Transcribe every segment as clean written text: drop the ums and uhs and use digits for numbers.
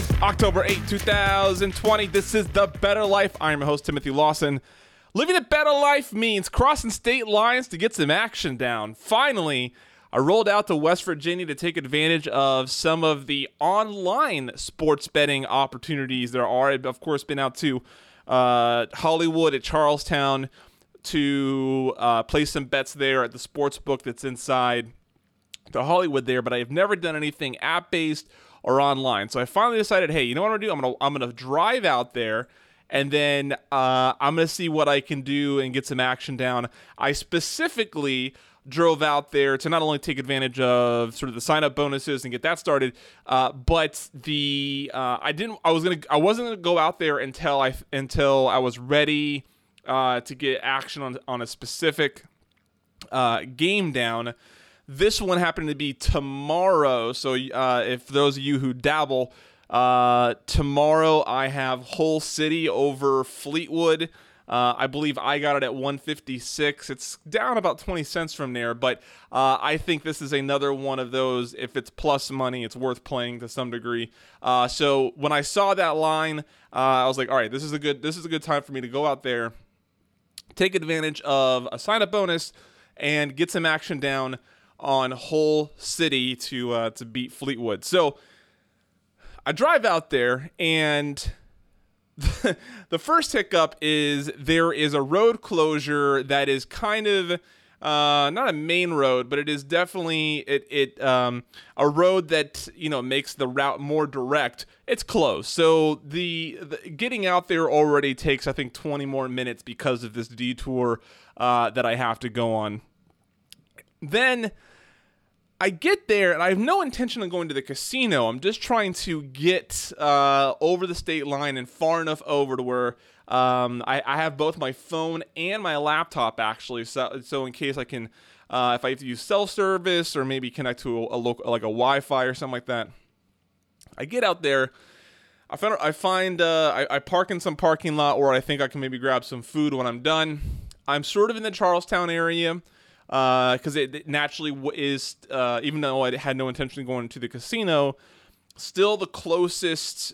Friday, October 8, 2020. This is The Better Life. I'm your host, Timothy Lawson. Living a better life means crossing state lines to get some action down. Finally, I rolled out to West Virginia to take advantage of some of the online sports betting opportunities there are. I've, of course, been out to Hollywood at Charlestown to place some bets there at the sports book that's inside the Hollywood there, but I have never done anything app-based or online. So I finally decided, hey, you know what I'm gonna do? I'm gonna drive out there, and then I'm gonna see what I can do and get some action down. I specifically drove out there to not only take advantage of sort of the sign-up bonuses and get that started, but I wasn't gonna go out there until I was ready to get action on a specific game down. This one happened to be tomorrow, so if those of you who dabble, tomorrow I have Hull City over Fleetwood. I believe I got it at 156. It's down about 20 cents from there, but I think this is another one of those, if it's plus money, it's worth playing to some degree. So when I saw that line, I was like, all right, this is a good time for me to go out there, take advantage of a sign-up bonus, and get some action down on Hull City to beat Fleetwood. So I drive out there, and the first hiccup is there is a road closure that is kind of not a main road, but it is definitely a road that, you know, makes the route more direct. It's closed. So the getting out there already takes, I think, 20 more minutes because of this detour that I have to go on. Then I get there, and I have no intention of going to the casino. I'm just trying to get over the state line and far enough over to where I have both my phone and my laptop, actually. So in case I can, if I have to use self-service or maybe connect to a local, like a Wi-Fi or something like that. I get out there. I park in some parking lot where I think I can maybe grab some food when I'm done. I'm sort of in the Charlestown area. Because it naturally is, even though I had no intention of going to the casino, still the closest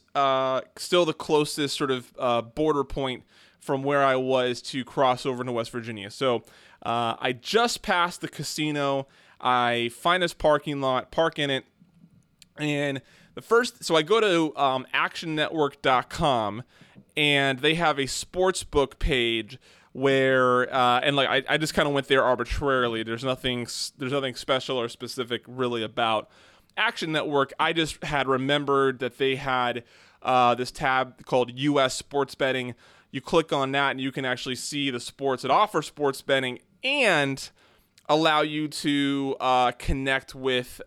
sort of border point from where I was to cross over into West Virginia. So I just passed the casino. I find this parking lot, park in it, and so I go to actionnetwork.com, and they have a sports book page where and like I just kind of went there arbitrarily. There's nothing special or specific really about Action Network. I just had remembered that they had this tab called U.S. Sports Betting. You click on that, and you can actually see the sports that offer sports betting and allow you to connect with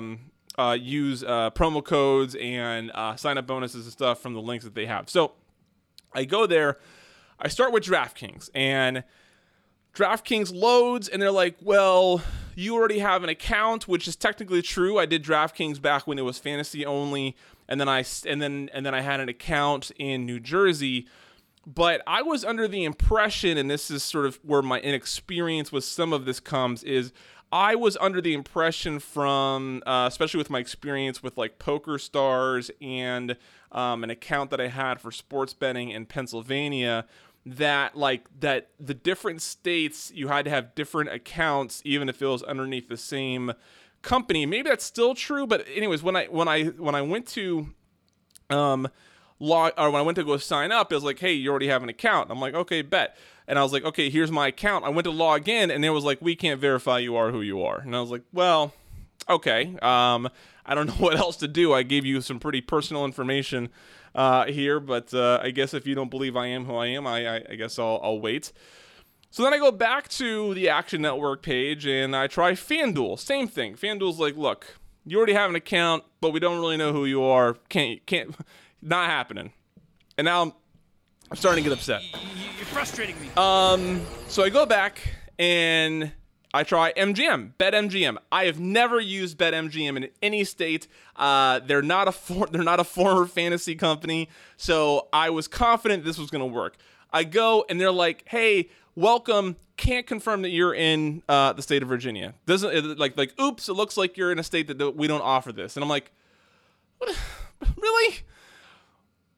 use promo codes and sign-up bonuses and stuff from the links that they have. So I go there. I start with DraftKings, and DraftKings loads, and they're like, well, you already have an account, which is technically true. I did DraftKings back when it was fantasy only, and then I had an account in New Jersey, but I was under the impression, and this is sort of where my inexperience with some of this comes, is I was under the impression from, especially with my experience with like PokerStars and an account that I had for sports betting in Pennsylvania, that the different states, you had to have different accounts even if it was underneath the same company. Maybe that's still true, but anyways, when I went to when I went to go sign up, it was like, hey, you already have an account. I'm like, okay, bet. And I was like, okay, here's my account. I went to log in, and it was like, we can't verify you are who you are. And I was like, well, okay. I don't know what else to do. I gave you some pretty personal information here, but I guess if you don't believe I am who I am, I guess I'll wait. So then I go back to the Action Network page, and I try FanDuel. Same thing. FanDuel's like, look, you already have an account, but we don't really know who you are. Can't, not happening. And now I'm starting to get upset. You're frustrating me. So I go back and I try MGM, BetMGM. I have never used BetMGM in any state. They're not a former fantasy company, so I was confident this was going to work. I go and they're like, "Hey, welcome. Can't confirm that you're in the state of Virginia. Doesn't like oops, it looks like you're in a state that we don't offer this." And I'm like, "What? Really?"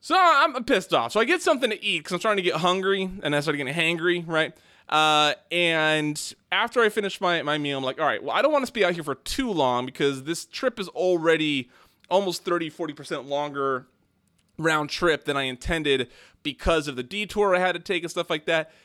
So I'm pissed off. So I get something to eat because I'm starting to get hungry, and I started getting hangry, right? And after I finish my meal, I'm like, all right, well, I don't want to be out here for too long because this trip is already almost 40% longer round trip than I intended because of the detour I had to take and stuff like that.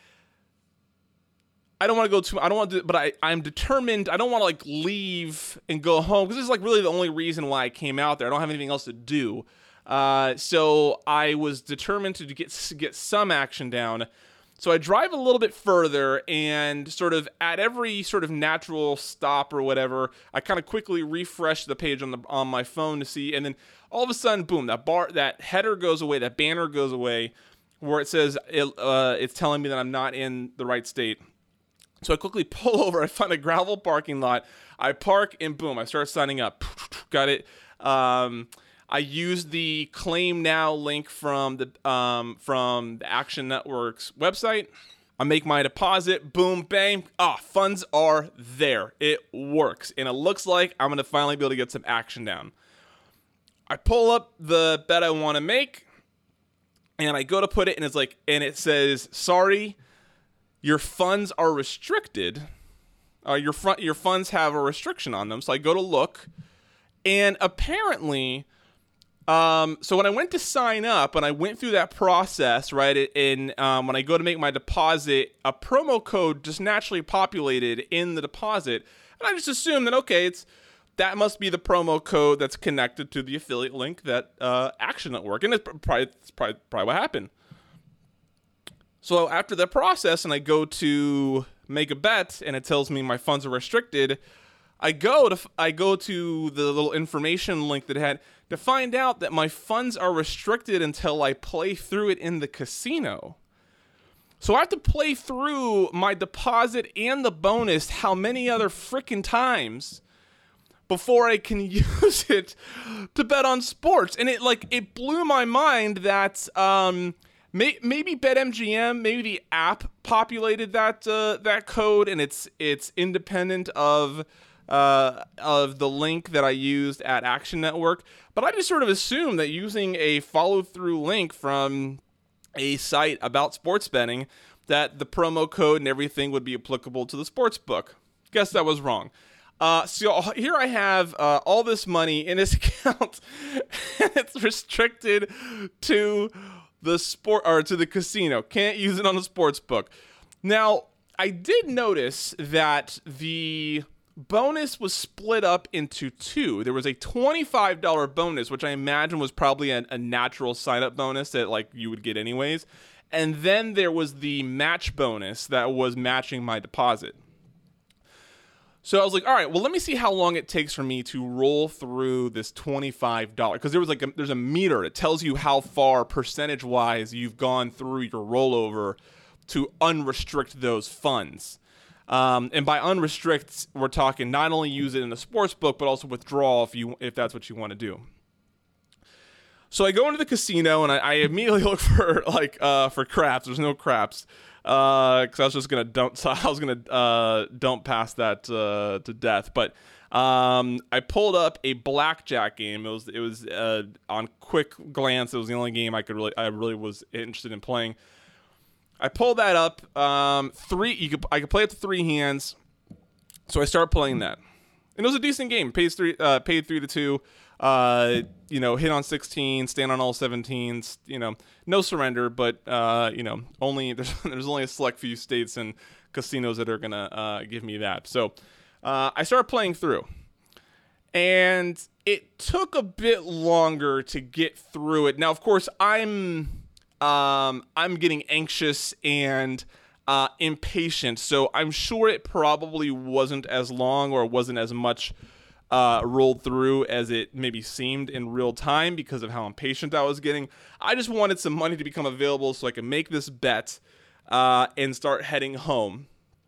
I don't want to go but I'm determined. I don't want to like leave and go home because this is like really the only reason why I came out there. I don't have anything else to do. So I was determined to get some action down. So I drive a little bit further and sort of at every sort of natural stop or whatever, I kind of quickly refresh the page on my phone to see, and then all of a sudden, boom, that header goes away, that banner goes away, where it says it's telling me that I'm not in the right state. So I quickly pull over, I find a gravel parking lot, I park, and boom, I start signing up. Got it. I used the Claim Now link from the Action Network's website. I make my deposit. Boom, bang. Funds are there. It works. And it looks like I'm going to finally be able to get some action down. I pull up the bet I want to make, and I go to put it, and it says, sorry, your funds are restricted. Your funds have a restriction on them. So I go to look, and apparently... So when I went to sign up and I went through that process, right, when I go to make my deposit, a promo code just naturally populated in the deposit, and I just assumed that, okay, that must be the promo code that's connected to the affiliate link that Action Network, and it's probably what happened. So after the process, and I go to make a bet, and it tells me my funds are restricted, I go to the little information link that it had to find out that my funds are restricted until I play through it in the casino. So I have to play through my deposit and the bonus how many other freaking times before I can use it to bet on sports. And it blew my mind that maybe BetMGM, maybe the app populated that code, and it's independent of the link that I used at Action Network. But I just sort of assumed that using a follow-through link from a site about sports betting, that the promo code and everything would be applicable to the sports book. Guess that was wrong. So here I have all this money in this account, and it's restricted to the casino. Can't use it on the sports book. Now, I did notice that the bonus was split up into two. There was a $25 bonus, which I imagine was probably a natural sign-up bonus that you would get anyways. And then there was the match bonus that was matching my deposit. So I was like, all right, well, let me see how long it takes for me to roll through this $25. Because there's a meter. It tells you how far percentage-wise you've gone through your rollover to unrestrict those funds. And by unrestrict, we're talking not only use it in the sports book, but also withdraw if that's what you want to do. So I go into the casino and I immediately look for craps. There's no craps because I was just gonna dump. So I was gonna dump past that to death. But I pulled up a blackjack game. It was on quick glance. It was the only game I really was interested in playing. I pulled that up. I could play it to three hands, so I started playing that, and it was a decent game. Paid 3-2. Hit on 16, stand on all 17s. No surrender, but only there's only a select few states and casinos that are gonna give me that. So I started playing through, and it took a bit longer to get through it. Now, of course, I'm getting anxious and impatient, so I'm sure it probably wasn't as long or wasn't as much rolled through as it maybe seemed in real time because of how impatient I was getting. I just wanted some money to become available so I could make this bet and start heading home.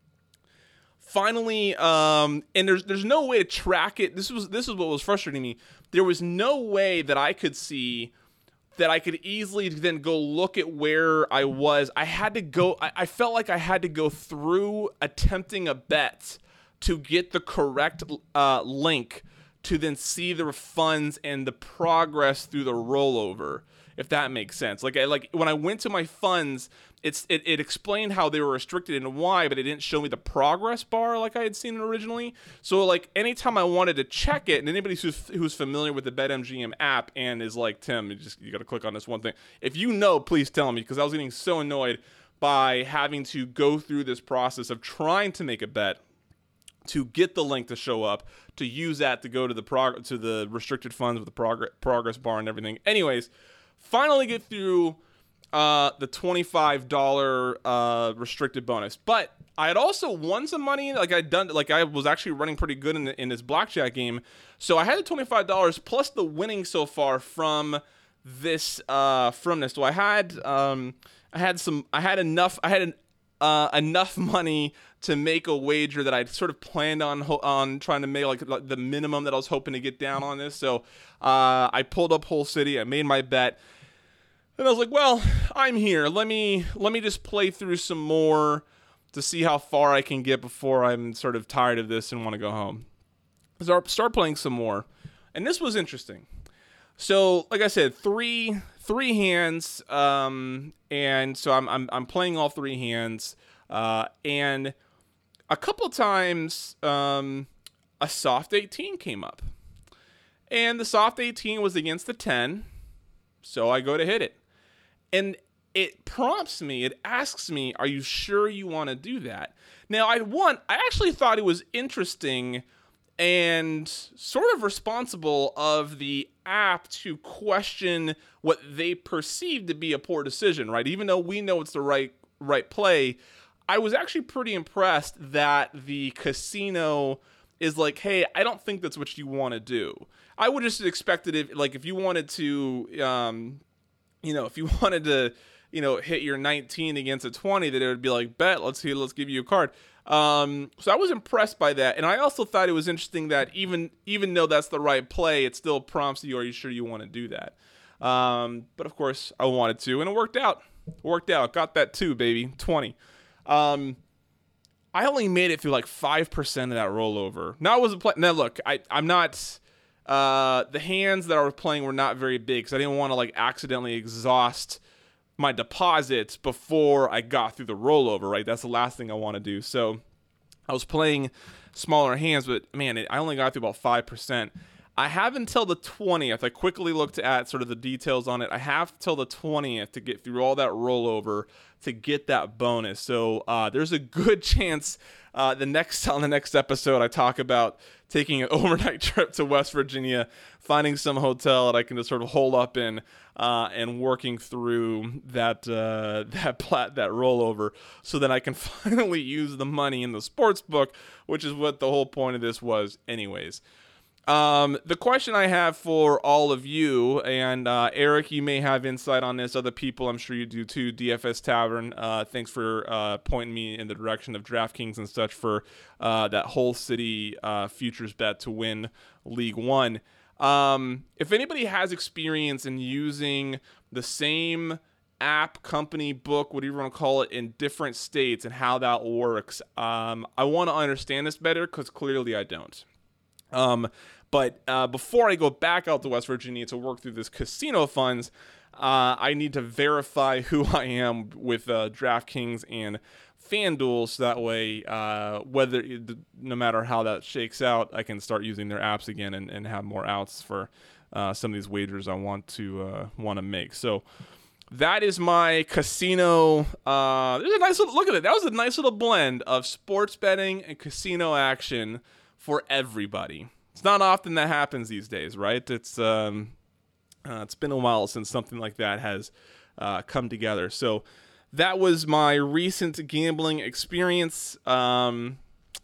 Finally, and there's no way to track it. This is what was frustrating me. There was no way that I could see that I could easily then go look at where I was. I felt like I had to go through attempting a bet to get the correct link to then see the funds and the progress through the rollover. if that makes sense. Like when I went to my funds, it explained how they were restricted and why, but it didn't show me the progress bar like I had seen it originally. So like anytime I wanted to check it, and anybody who's familiar with the BetMGM app and is like, Tim, you got to click on this one thing. If you know, please tell me, because I was getting so annoyed by having to go through this process of trying to make a bet, to get the link to show up, to use that to go to the restricted funds with the progress bar and everything. Anyways, finally get through the $25 restricted bonus. But I had also won some money. I was actually running pretty good in this blackjack game. So I had the $25 plus the winning so far from this. So I had enough money to make a wager that I'd sort of planned on trying to make like the minimum that I was hoping to get down on this. So I pulled up Whole City. I made my bet. And I was like, well, I'm here. Let me just play through some more to see how far I can get before I'm sort of tired of this and want to go home. So I start playing some more. And this was interesting. So, like I said, three hands, and so I'm playing all three hands, and a couple times a soft 18 came up, and the soft 18 was against the 10, so I go to hit it, and it prompts me, it asks me, are you sure you want to do that? Now, I actually thought it was interesting and sort of responsible of the app to question what they perceive to be a poor decision, right? Even though we know it's the right play, I was actually pretty impressed that the casino is like, hey, I don't think that's what you want to do. I would just expect it if you wanted to, if you wanted to, hit your 19 against a 20, that it would be like, bet, let's give you a card. So I was impressed by that, and I also thought it was interesting that even though that's the right play, it still prompts you, are you sure you want to do that? But of course I wanted to, and it worked out. Got that too, baby. 20. I only made it through like 5% of that rollover. Now I wasn't playing. Now look, I'm not. The hands that I was playing were not very big, because I didn't want to like accidentally exhaust my deposits before I got through the rollover, right? That's the last thing I want to do. So I was playing smaller hands, but man, I only got through about 5%. I have until the 20th. I quickly looked at sort of the details on it. I have till the 20th to get through all that rollover to get that bonus. So there's a good chance on the next episode I talk about taking an overnight trip to West Virginia, finding some hotel that I can just sort of hole up in, and working through that rollover, so that I can finally use the money in the sports book, which is what the whole point of this was, anyways. The question I have for all of you, and Eric, you may have insight on this. Other people, I'm sure you do too. DFS Tavern, thanks for pointing me in the direction of DraftKings and such for that Whole City futures bet to win League One. If anybody has experience in using the same app, company, book, whatever you want to call it, in different states and how that works, I want to understand this better, because clearly I don't. But before I go back out to West Virginia to work through this casino funds, I need to verify who I am with DraftKings and FanDuel, so that way, no matter how that shakes out, I can start using their apps again and have more outs for some of these wagers I want to make. So that is my casino. There's a nice little look at it. That was a nice little blend of sports betting and casino action for everybody. It's not often that happens these days, right? It's been a while since something like that has come together. So that was my recent gambling experience. So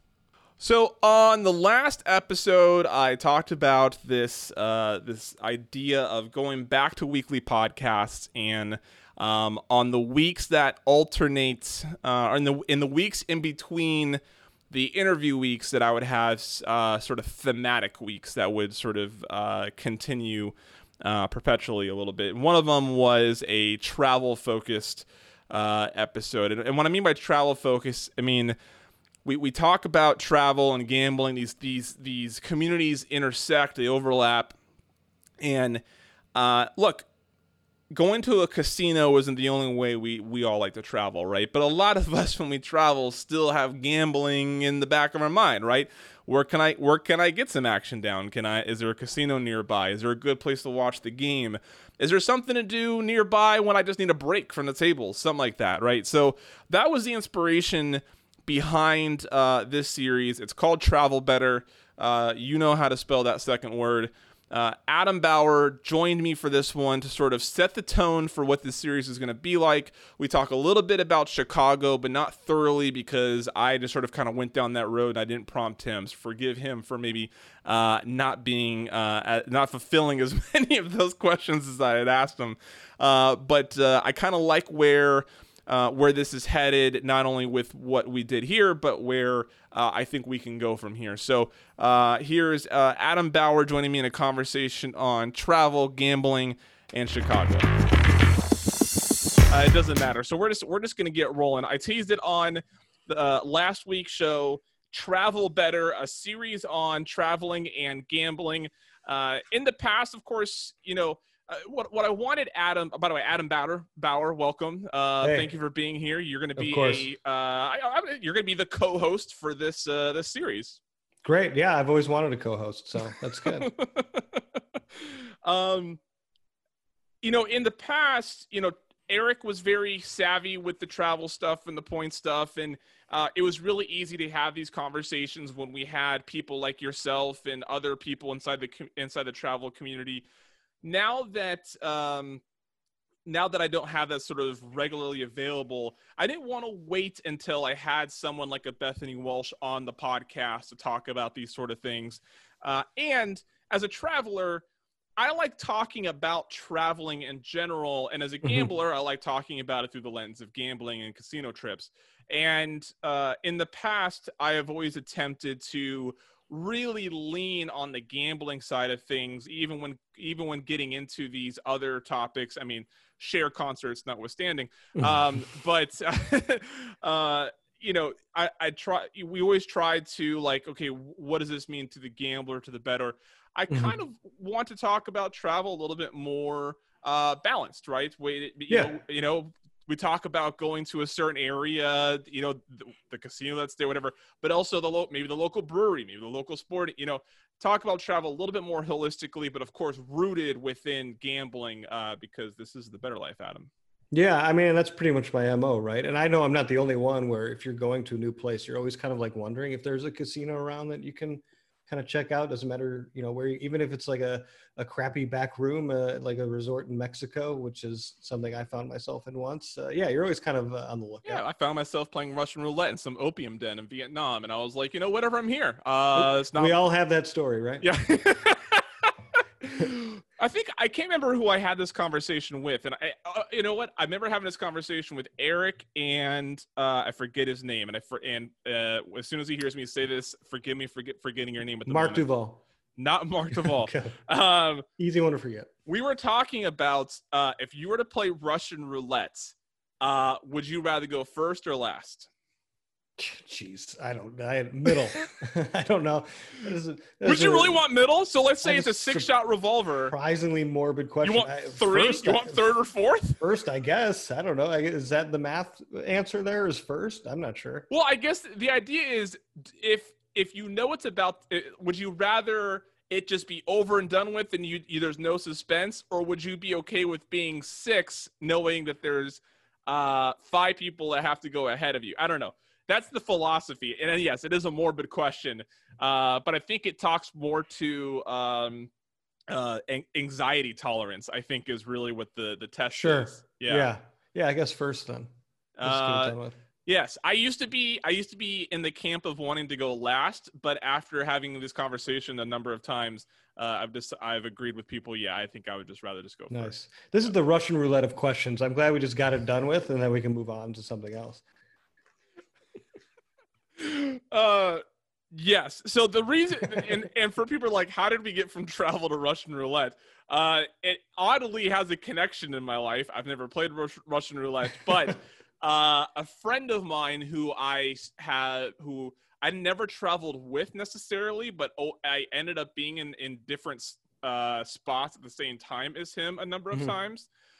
on the last episode, I talked about this idea of going back to weekly podcasts, and on the weeks that alternate, or in the weeks in between the interview weeks, that I would have sort of thematic weeks that would sort of continue perpetually a little bit. One of them was a travel-focused episode. And what I mean by travel-focused, I mean, we talk about travel and gambling. These communities intersect, they overlap. And look, going to a casino isn't the only way we all like to travel, right? But a lot of us, when we travel, still have gambling in the back of our mind, right? Where can I get some action down? Is there a casino nearby? Is there a good place to watch the game? Is there something to do nearby when I just need a break from the table? Something like that, right? So that was the inspiration behind this series. It's called Travel Better. You know how to spell that second word. Adam Bauer joined me for this one to sort of set the tone for what this series is going to be like. We talk a little bit about Chicago, but not thoroughly because I just sort of kind of went down that road and I didn't prompt him. So forgive him for maybe not fulfilling as many of those questions as I had asked him. But I kind of like where this is headed, not only with what we did here, but where I think we can go from here. So here's Adam Bauer joining me in a conversation on travel, gambling, and Chicago. It doesn't matter. So we're just going to get rolling. I teased it on the last week's show, Travel Better, a series on traveling and gambling. In the past, of course, what I wanted Adam, by the way, Adam Bauer, welcome. Hey. Thank you for being here. You're going to be you're going to be the co-host for this series. Great. Yeah. I've always wanted a co-host, so that's good. In the past, Eric was very savvy with the travel stuff and the point stuff. And it was really easy to have these conversations when we had people like yourself and other people inside the travel community. Now that I don't have that sort of regularly available, I didn't want to wait until I had someone like a Bethany Walsh on the podcast to talk about these sort of things. And as a traveler, I like talking about traveling in general. And as a gambler, I like talking about it through the lens of gambling and casino trips. And in the past, I have always attempted to really lean on the gambling side of things, even when getting into these other topics. I mean, share concerts notwithstanding. We always try to okay, what does this mean to the gambler, to the bettor? I kind of want to talk about travel a little bit more balanced, right? We talk about going to a certain area, the casino that's there, whatever, but also maybe the local brewery, maybe the local sport, talk about travel a little bit more holistically, but of course rooted within gambling, because this is the better life, Adam. Yeah. I mean, that's pretty much my MO, right? And I know I'm not the only one where if you're going to a new place, you're always kind of wondering if there's a casino around that you can kind of check out. Doesn't matter, even if it's like a crappy back room, like a resort in Mexico, which is something I found myself in once. You're always kind of on the lookout. Yeah, I found myself playing Russian roulette in some opium den in Vietnam, and I was like, whatever, I'm here. It's not. We all have that story, right? Yeah. I can't remember who I had this conversation with, and you know what? I remember having this conversation with Eric, and I forget his name, and as soon as he hears me say this, forgive me for forgetting your name. Mark Duval. Not Mark Duval. Okay. Easy one to forget. We were talking about if you were to play Russian roulette, would you rather go first or last? Jeez, middle. I don't know. Would you really want middle? So let's say it's a 6-shot revolver. Surprisingly morbid question. You want three? You want third or fourth? First, I guess. I don't know. Is that the math answer there is first? I'm not sure. Well, I guess the idea is if you know it's about, would you rather it just be over and done with and there's no suspense, or would you be okay with being 6 knowing that there's 5 people that have to go ahead of you? I don't know. That's the philosophy. And yes, it is a morbid question, but I think it talks more to anxiety tolerance, I think, is really what the test is. Yeah. I guess first then. Yes, I used to be in the camp of wanting to go last, but after having this conversation a number of times, I've agreed with people. Yeah, I think I would just rather just go first. This is the Russian roulette of questions. I'm glad we just got it done with, and then we can move on to something else. Yes. So the reason, and for people like, how did we get from travel to Russian roulette? It oddly has a connection in my life. I've never played Russian roulette, but a friend of mine who I never traveled with necessarily, but I ended up being in different spots at the same time as him a number of times.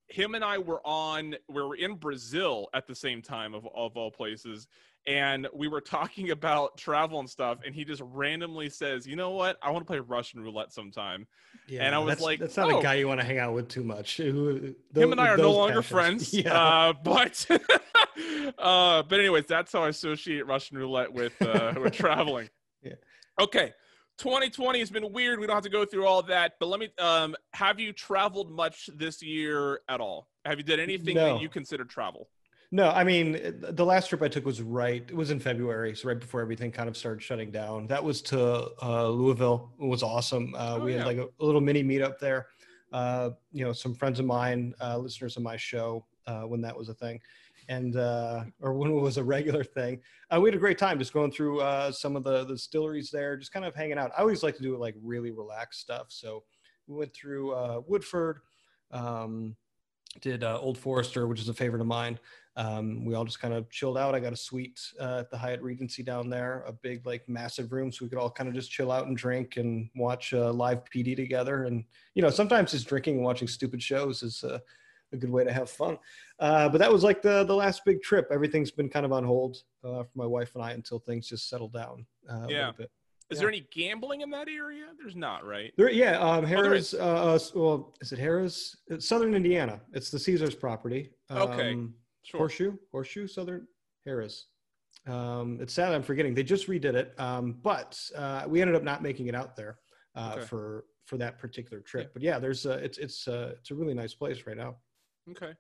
him and I we were in Brazil at the same time of all places. And we were talking about travel and stuff. And he just randomly says, you know what? I want to play Russian roulette sometime. Yeah, and I was that's not a guy you want to hang out with too much. Him and I are no longer friends. Yeah. But anyways, that's how I associate Russian roulette with traveling. Yeah. Okay. 2020 has been weird. We don't have to go through all that, but let me, have you traveled much this year at all? Have you done anything that you consider travel? No, I mean, the last trip I took was it was in February. So right before everything kind of started shutting down. That was to Louisville. It was awesome. We had like a little mini meetup there. Some friends of mine, listeners of my show, when that was a thing. And or when it was a regular thing. We had a great time just going through some of the distilleries there, just kind of hanging out. I always like to do like really relaxed stuff. So we went through Woodford, did Old Forester, which is a favorite of mine. We all just kind of chilled out. I got a suite at the Hyatt Regency down there, a big, like massive room. So we could all kind of just chill out and drink and watch live PD together. And, sometimes just drinking and watching stupid shows is a good way to have fun. But that was like the last big trip. Everything's been kind of on hold for my wife and I until things just settle down a little bit. Is there any gambling in that area? There's not, right? Harrah's. Is it Harrah's? It's Southern Indiana. It's the Caesars property. Okay, sure. Horseshoe, Southern Harrah's. It's sad I'm forgetting. They just redid it, but we ended up not making it out there for that particular trip. Yeah. But yeah, there's it's a really nice place right now. Okay.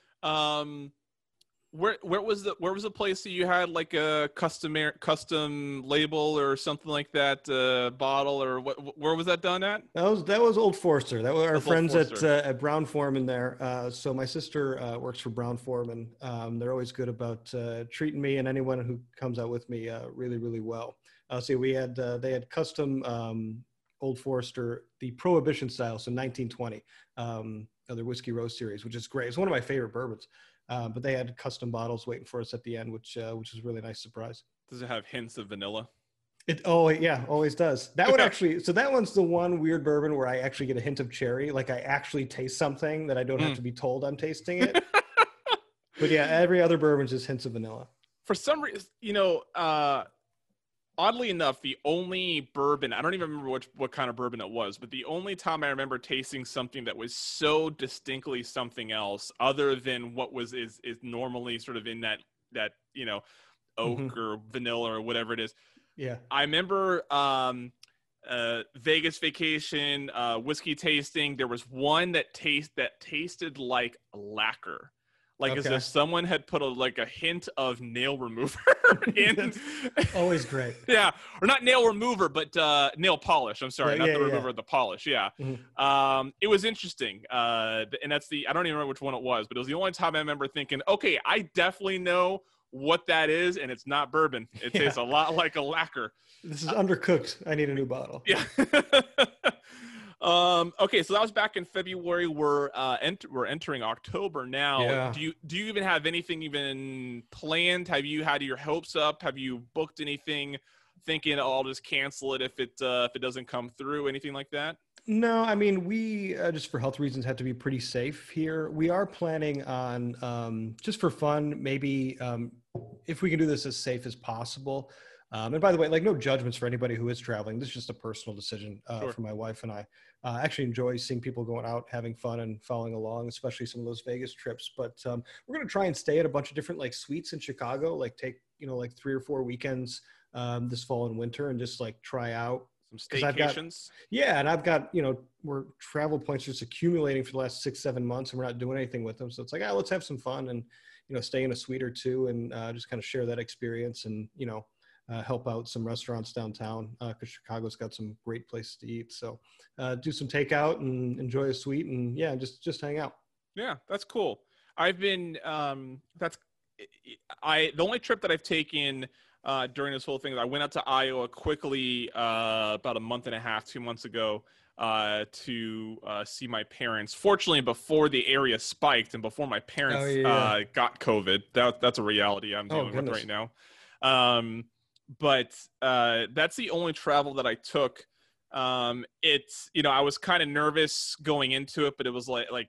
Where was the place that you had like a custom label or something like that bottle, or where was that done at? That was Old Forester. That was our friends at Brown-Forman there. So my sister works for Brown-Forman. They're always good about treating me and anyone who comes out with me really, really well. So they had custom Old Forester, the Prohibition style, so 1920, their Whiskey Rose series, which is great. It's one of my favorite bourbons. But they had custom bottles waiting for us at the end, which was a really nice surprise. Does it have hints of vanilla? Always does. That one actually, so that one's the one weird bourbon where I actually get a hint of cherry. Like I actually taste something that I don't have to be told I'm tasting it. But yeah, every other bourbon's just hints of vanilla. For some reason, oddly enough, the only bourbon, I don't even remember what kind of bourbon it was, but the only time I remember tasting something that was so distinctly something else other than what is normally sort of in that oak or vanilla or whatever it is. Yeah. I remember Vegas vacation, whiskey tasting. There was one that tasted like lacquer. Like as if someone had put a hint of nail remover in. That's always great. Yeah. Or not nail remover, but nail polish. I'm sorry. Not the remover, the polish. Yeah. Mm-hmm. It was interesting. And that's I don't even remember which one it was, but it was the only time I remember thinking, okay, I definitely know what that is, and it's not bourbon. It tastes a lot like a lacquer. This is undercooked. I need a new bottle. Yeah. Okay, so that was back in February. We're entering October now. Yeah. Do you even have anything even planned? Have you had your hopes up? Have you booked anything, thinking I'll just cancel it if it doesn't come through? Anything like that? No, I mean we just for health reasons have to be pretty safe here. We are planning on just for fun, maybe if we can do this as safe as possible. And by the way, like no judgments for anybody who is traveling. This is just a personal decision for my wife and I. I actually enjoy seeing people going out, having fun and following along, especially some of those Vegas trips. But we're going to try and stay at a bunch of different like suites in Chicago, like take, like 3 or 4 weekends this fall and winter and just like try out. Some staycations. And I've got, we're travel points just accumulating for the last 6-7 months and we're not doing anything with them. So it's like, let's have some fun and, stay in a suite or two and just kind of share that experience and, help out some restaurants downtown because Chicago's got some great places to eat. So do some takeout and enjoy a suite and just hang out. Yeah, that's cool. I've been the only trip that I've taken during this whole thing, I went out to Iowa quickly about a month and a half, 2 months ago to see my parents. Fortunately, before the area spiked and before my parents got COVID. That's a reality I'm dealing with right now. But that's the only travel that I took. It's, I was kind of nervous going into it, but it was like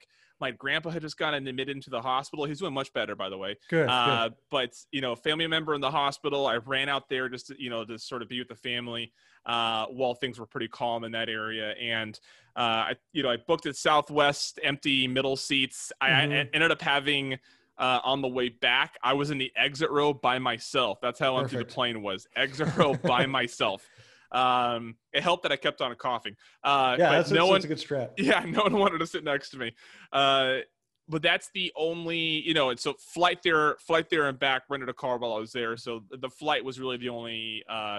My grandpa had just gotten admitted into the hospital. He's doing much better, by the way. Good. But, family member in the hospital, I ran out there just to sort of be with the family while things were pretty calm in that area. And, I booked at Southwest, empty middle seats. I ended up having, on the way back, I was in the exit row by myself. That's how empty the plane was. Exit row by myself. It helped that I kept on coughing. That's a good strat. Yeah, no one wanted to sit next to me. But that's the only, and so flight there and back, rented a car while I was there. So the flight was really the only,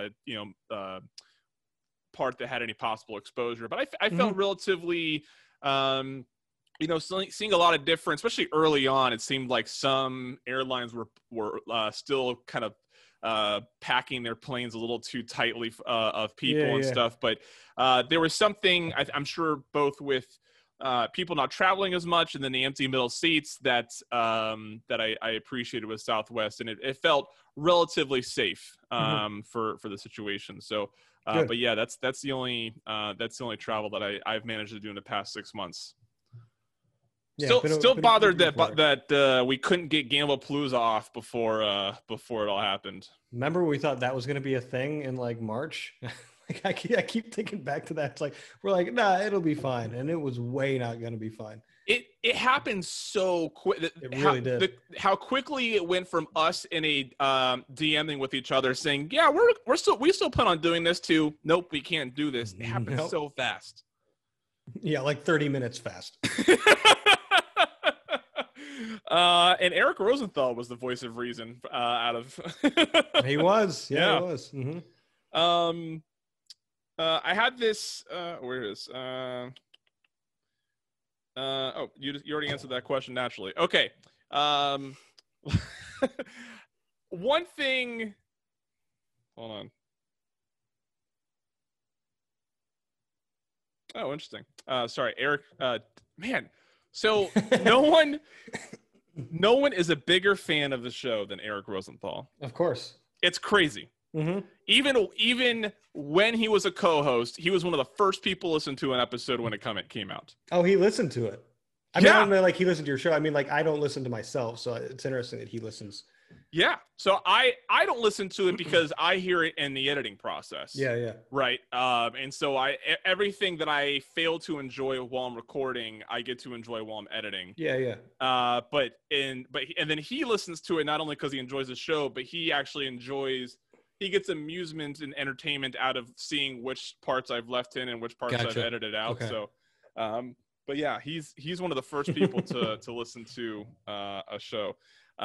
part that had any possible exposure. But I felt relatively, seeing a lot of difference, especially early on. It seemed like some airlines were still kind of packing their planes a little too tightly of people and stuff. But there was something, I'm sure, both with people not traveling as much and then the empty middle seats that I appreciated with Southwest, and it felt relatively safe for the situation. So, but yeah, that's the only travel that I've managed to do in the past 6 months. Yeah, still bothered that we couldn't get Gamblepalooza off before it all happened. Remember, we thought that was going to be a thing in like March. I keep thinking back to that. It's like we're like, nah, it'll be fine, and it was way not going to be fine. It happened so quick. It really did. How quickly it went from us in a DMing with each other, saying, "Yeah, we still plan on doing this," to "Nope, we can't do this." It happened so fast. Yeah, like 30 minutes fast. And Eric Rosenthal was the voice of reason out of he was. He was. I had this where is you already answered that question naturally. Okay. One thing, hold on. Oh, interesting. Sorry, Eric. Man, so no one is a bigger fan of the show than Eric Rosenthal. Of course. It's crazy. Even when he was a co-host, he was one of the first people to listen to an episode when it came out. Oh, he listened to it. I mean, I don't mean like he listened to your show. I mean, like I don't listen to myself, so it's interesting that he listens. Yeah. So I don't listen to it because I hear it in the editing process. Yeah. Right. And so everything that I fail to enjoy while I'm recording, I get to enjoy while I'm editing. Yeah. But then he listens to it not only because he enjoys the show, but he actually he gets amusement and entertainment out of seeing which parts I've left in and which parts I've edited out. Okay. So, but yeah, he's one of the first people to listen to a show.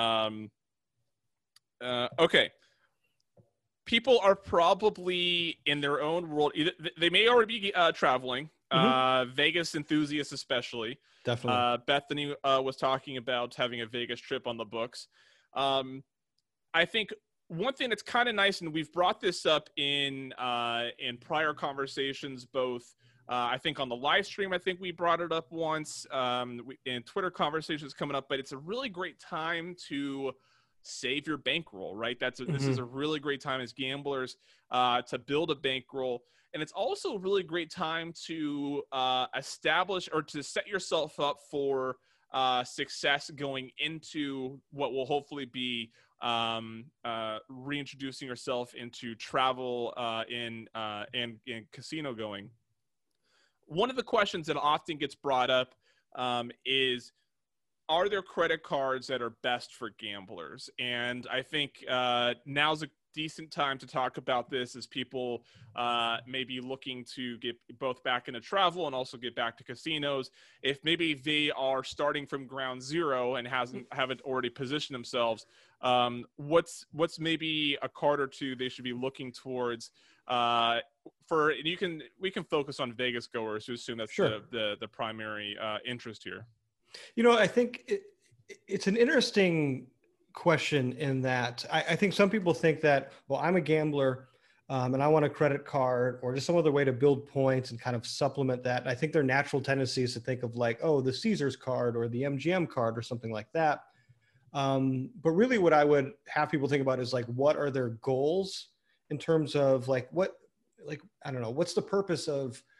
Okay. People are probably in their own world. They may already be traveling. Vegas enthusiasts, especially. Definitely. Bethany was talking about having a Vegas trip on the books. I think one thing that's kind of nice, and we've brought this up in prior conversations, both I think on the live stream, I think we brought it up once, in Twitter conversations coming up, but it's a really great time to save your bankroll, right? This is a really great time as gamblers to build a bankroll. And it's also a really great time to establish or to set yourself up for success going into what will hopefully be reintroducing yourself into travel and casino going. One of the questions that often gets brought up is, are there credit cards that are best for gamblers? And I think now's a decent time to talk about this as people may be looking to get both back into travel and also get back to casinos. If maybe they are starting from ground zero and haven't already positioned themselves, what's maybe a card or two they should be looking towards we can focus on Vegas goers who assume that's the primary interest here. I think it's an interesting question in that I think some people think that, well, I'm a gambler and I want a credit card or just some other way to build points and kind of supplement that. And I think their natural tendency is to think of like, oh, the Caesars card or the MGM card or something like that. But really what I would have people think about is like, what are their goals in terms of like, I don't know, what's the purpose of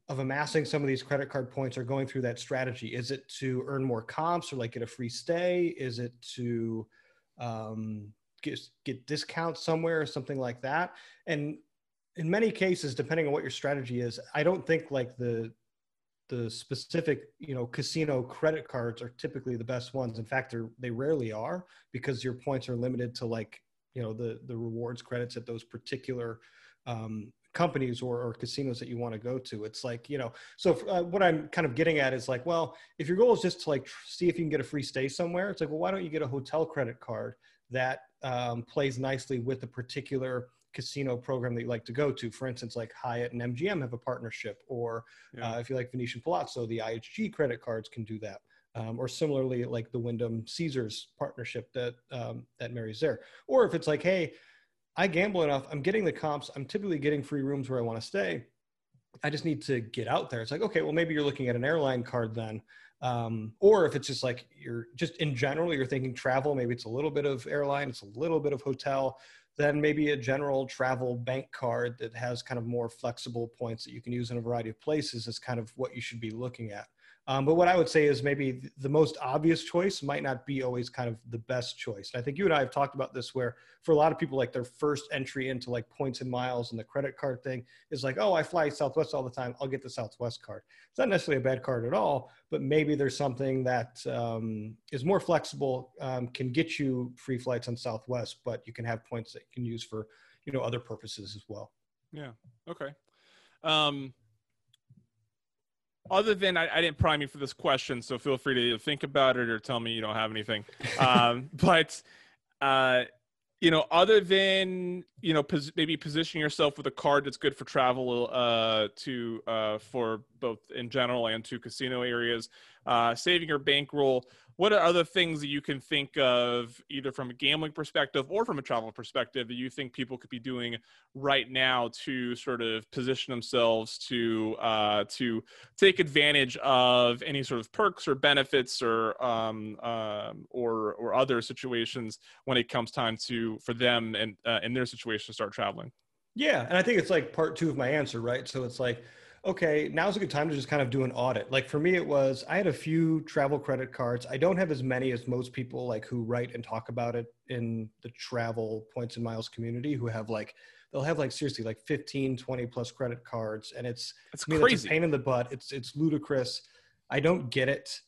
of amassing some of these credit card points are going through that strategy? Is it to earn more comps or like get a free stay? Is it to get discounts somewhere or something like that? And in many cases, depending on what your strategy is, I don't think like the specific, casino credit cards are typically the best ones. In fact, they rarely are, because your points are limited to like, the rewards credits at those particular companies or casinos that you want to go to. It's like, so what I'm kind of getting at is like, well, if your goal is just to like see if you can get a free stay somewhere, it's like, well, why don't you get a hotel credit card that plays nicely with the particular casino program that you like to go to? For instance, like Hyatt and MGM have a partnership, or if you like Venetian Palazzo, the IHG credit cards can do that. Or similarly, like the Wyndham Caesars partnership that marries there. Or if it's like, hey, I gamble enough, I'm getting the comps, I'm typically getting free rooms where I want to stay, I just need to get out there. It's like, okay, well, maybe you're looking at an airline card then. Or if it's just like, you're just in general, you're thinking travel, maybe it's a little bit of airline, it's a little bit of hotel, then maybe a general travel bank card that has kind of more flexible points that you can use in a variety of places is kind of what you should be looking at. But what I would say is maybe the most obvious choice might not be always kind of the best choice. And I think you and I have talked about this, where for a lot of people, like their first entry into like points and miles and the credit card thing is like, oh, I fly Southwest all the time, I'll get the Southwest card. It's not necessarily a bad card at all, but maybe there's something that is more flexible, can get you free flights on Southwest, but you can have points that you can use for, other purposes as well. Yeah. Okay. Other than, I didn't prime you for this question, so feel free to think about it or tell me you don't have anything. But, other than, maybe positioning yourself with a card that's good for travel for both in general and to casino areas, saving your bankroll, what are other things that you can think of, either from a gambling perspective or from a travel perspective, that you think people could be doing right now to sort of position themselves to take advantage of any sort of perks or benefits or other situations when it comes time for them and in their situation to start traveling? Yeah. And I think it's like part two of my answer, right? So it's like, okay, now's a good time to just kind of do an audit. Like for me, I had a few travel credit cards. I don't have as many as most people like who write and talk about it in the travel points and miles community, who have like, they'll have like seriously like 15, 20 plus credit cards. And it's crazy. It's a pain in the butt. It's ludicrous. I don't get it.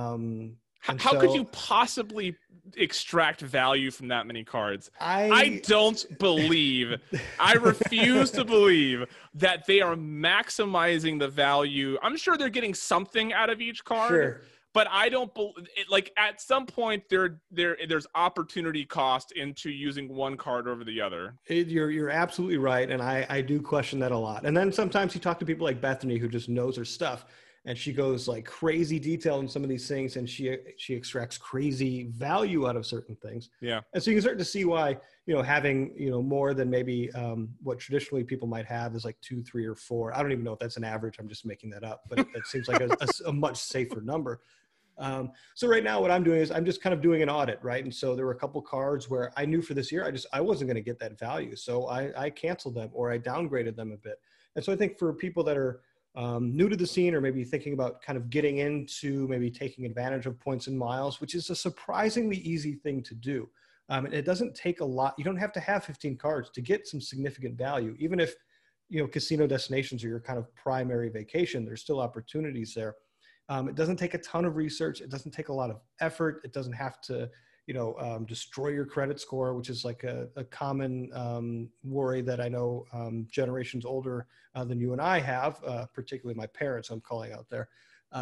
How could you possibly extract value from that many cards? I don't believe, I refuse to believe that they are maximizing the value. I'm sure they're getting something out of each card, sure, but I don't like at some point there's opportunity cost into using one card over the other. You're absolutely right. And I do question that a lot. And then sometimes you talk to people like Bethany, who just knows her stuff. And she goes like crazy detail in some of these things, and she extracts crazy value out of certain things. Yeah. And so you can start to see why, having, more than maybe what traditionally people might have is like 2, 3, or 4. I don't even know if that's an average. I'm just making that up, but that seems like a much safer number. So right now what I'm doing is I'm just kind of doing an audit, right? And so there were a couple cards where I knew for this year, I wasn't going to get that value. So I canceled them, or I downgraded them a bit. And so I think for people that are new to the scene, or maybe thinking about kind of getting into maybe taking advantage of points and miles, which is a surprisingly easy thing to do. And it doesn't take a lot. You don't have to have 15 cards to get some significant value. Even if, casino destinations are your kind of primary vacation, there's still opportunities there. It doesn't take a ton of research. It doesn't take a lot of effort. It doesn't have to, destroy your credit score, which is like a common worry that I know generations older than you and I have, particularly my parents, I'm calling out there.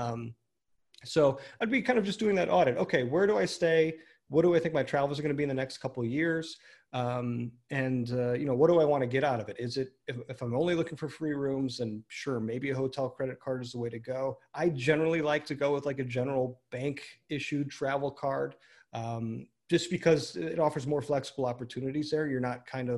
So I'd be kind of just doing that audit. Okay, where do I stay? What do I think my travels are going to be in the next couple of years? And what do I want to get out of it? Is it, if I'm only looking for free rooms, then sure, maybe a hotel credit card is the way to go. I generally like to go with like a general bank issued travel card. Just because it offers more flexible opportunities there. You're not kind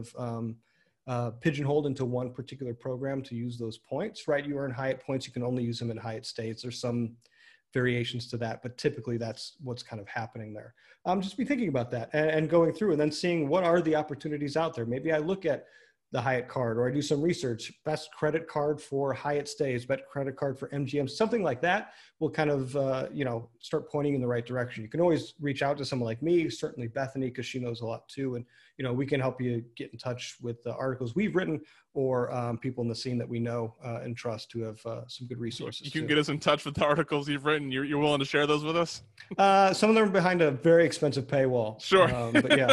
of pigeonholed into one particular program to use those points, right? You earn Hyatt points, you can only use them in Hyatt stays. There's some variations to that, but typically that's what's kind of happening there. Just be thinking about that and going through and then seeing what are the opportunities out there. Maybe I look at the Hyatt card, or I do some research, best credit card for Hyatt stays, best credit card for MGM, something like that will kind of, start pointing in the right direction. You can always reach out to someone like me, certainly Bethany, because she knows a lot too. And, we can help you get in touch with the articles we've written, or people in the scene that we know and trust who have some good resources. You can get us in touch with the articles you've written. You're willing to share those with us? Some of them are behind a very expensive paywall. Sure. But yeah.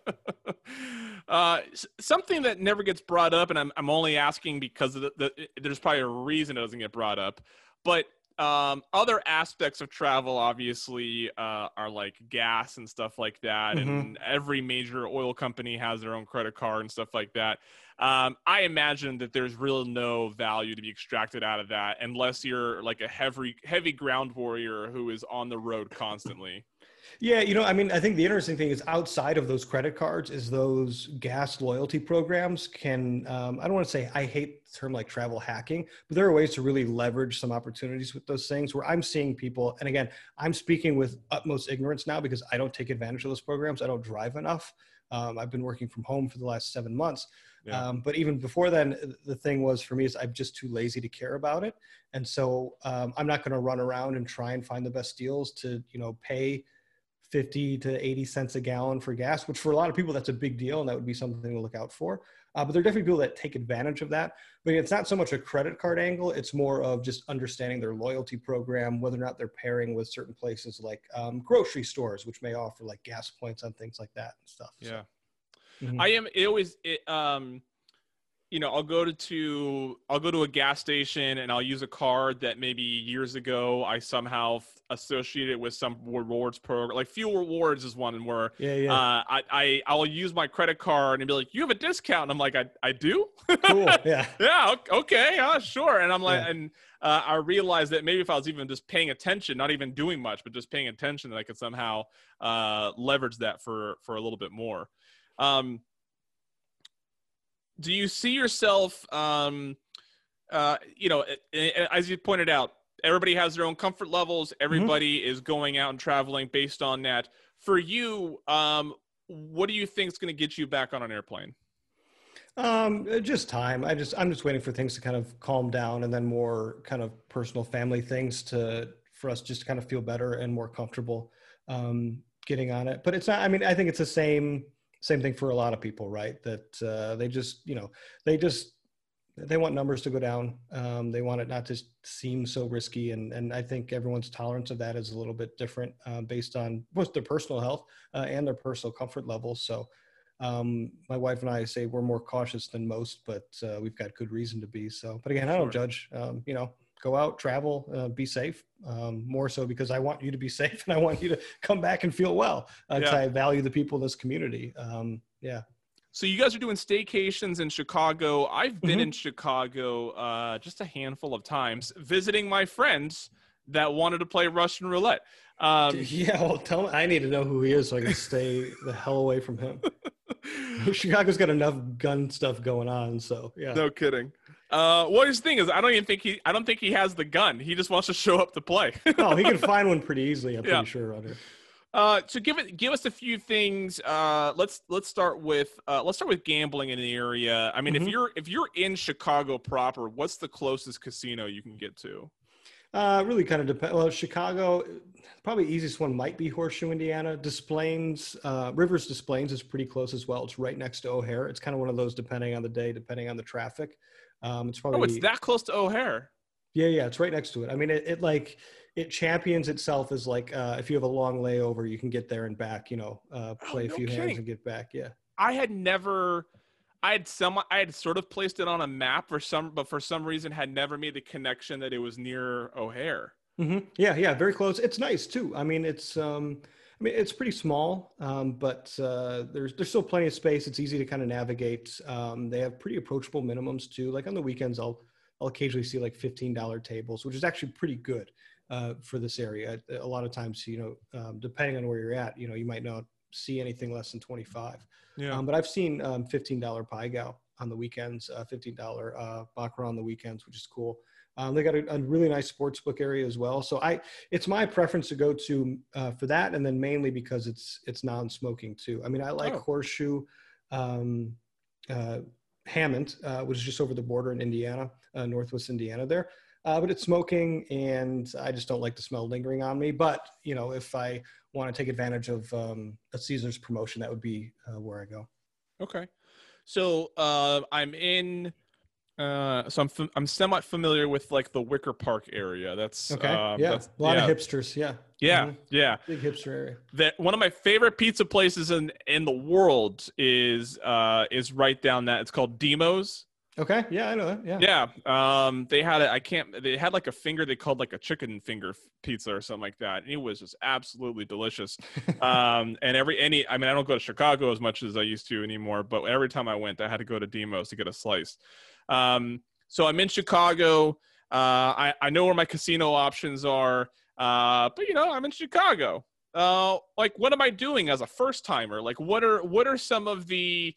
Something that never gets brought up, and I'm only asking because of there's probably a reason it doesn't get brought up, but other aspects of travel obviously are like gas and stuff like that, and every major oil company has their own credit card and stuff like that. I imagine that there's really no value to be extracted out of that unless you're like a heavy ground warrior who is on the road constantly. Yeah, I think the interesting thing is outside of those credit cards is those gas loyalty programs can, I don't want to say, I hate the term like travel hacking, but there are ways to really leverage some opportunities with those things where I'm seeing people, and again, I'm speaking with utmost ignorance now because I don't take advantage of those programs. I don't drive enough. I've been working from home for the last 7 months. Yeah. But even before then, the thing was for me is I'm just too lazy to care about it. And so I'm not going to run around and try and find the best deals to, pay 50 to 80 cents a gallon for gas, which for a lot of people, that's a big deal. And that would be something to look out for. But there are definitely people that take advantage of that. But it's not so much a credit card angle. It's more of just understanding their loyalty program, whether or not they're pairing with certain places like grocery stores, which may offer like gas points on things like that and stuff. Yeah. So. I'll go to a gas station and I'll use a card that maybe years ago I somehow associated with some rewards program. Like fuel rewards is one where I'll use my credit card and be like, "You have a discount," and I'm like, "I do." Cool. Yeah. Yeah. Okay. Sure. And I'm like, I realized that maybe if I was even just paying attention, not even doing much, but just paying attention, that I could somehow leverage that for a little bit more. Do you see yourself, as you pointed out, everybody has their own comfort levels. Everybody is going out and traveling based on that. For you, what do you think is going to get you back on an airplane? Just time. I'm just waiting for things to kind of calm down, and then more kind of personal family things for us just to kind of feel better and more comfortable getting on it. But it's not, I think it's the same thing for a lot of people, right? That they want numbers to go down. They want it not to seem so risky. And I think everyone's tolerance of that is a little bit different based on both their personal health and their personal comfort levels. So my wife and I say we're more cautious than most, but we've got good reason to be. So, but again, I don't judge, go out, travel, be safe, more so because I want you to be safe and I want you to come back and feel well. I value the people in this community. So you guys are doing staycations in Chicago. I've been in Chicago just a handful of times visiting my friends that wanted to play Russian roulette. Tell me, I need to know who he is so I can stay the hell away from him. Chicago's got enough gun stuff going on, so yeah. No kidding. His thing is, I don't think he has the gun. He just wants to show up to play. Oh, he can find one pretty easily. I'm pretty sure around here. So give us a few things. Let's start with gambling in the area. I mean, if you're in Chicago proper, what's the closest casino you can get to? Really kind of depends. Well, Chicago, probably easiest one might be Horseshoe, Indiana. Des Plaines, Rivers Des Plaines is pretty close as well. It's right next to O'Hare. It's kind of one of those depending on the day, depending on the traffic. It's probably. Oh, it's that close to O'Hare. Yeah, it's right next to it. I mean, it champions itself as like if you have a long layover, you can get there and back. Play a few hands and get back. Yeah. I had sort of placed it on a map but for some reason had never made the connection that it was near O'Hare. Yeah, very close. It's nice too. I mean, it's pretty small, but there's still plenty of space. It's easy to kind of navigate. They have pretty approachable minimums too. Like on the weekends, I'll occasionally see like $15 tables, which is actually pretty good for this area. A lot of times, depending on where you're at, you might not see anything less than 25. Yeah. But I've seen $15 Pai Gow on the weekends, $15 Baccarat on the weekends, which is cool. They got a really nice sports book area as well. So it's my preference to go to for that, and then mainly because it's non-smoking too. I mean, I like Horseshoe. Hammond, which is just over the border in Indiana, Northwest Indiana there. But it's smoking, and I just don't like the smell lingering on me. But, you know, if I want to take advantage of a Caesar's promotion, that would be where I go. Okay. So I'm in. I'm somewhat familiar with like the Wicker Park area. That's okay. Yeah, that's, a lot of hipsters. Yeah. Yeah, Mhm. yeah. Big hipster area. That one of my favorite pizza places in the world is right down that. It's called Demos. Okay. Yeah, I know that. Yeah. Yeah. They had they had like a finger they called like a chicken finger pizza or something like that. And it was just absolutely delicious. And I mean, I don't go to Chicago as much as I used to anymore, but every time I went, I had to go to Demos to get a slice. So I'm in Chicago. I know where my casino options are. But you know, I'm in Chicago. Like, what am I doing as a first timer? Like, what are some of the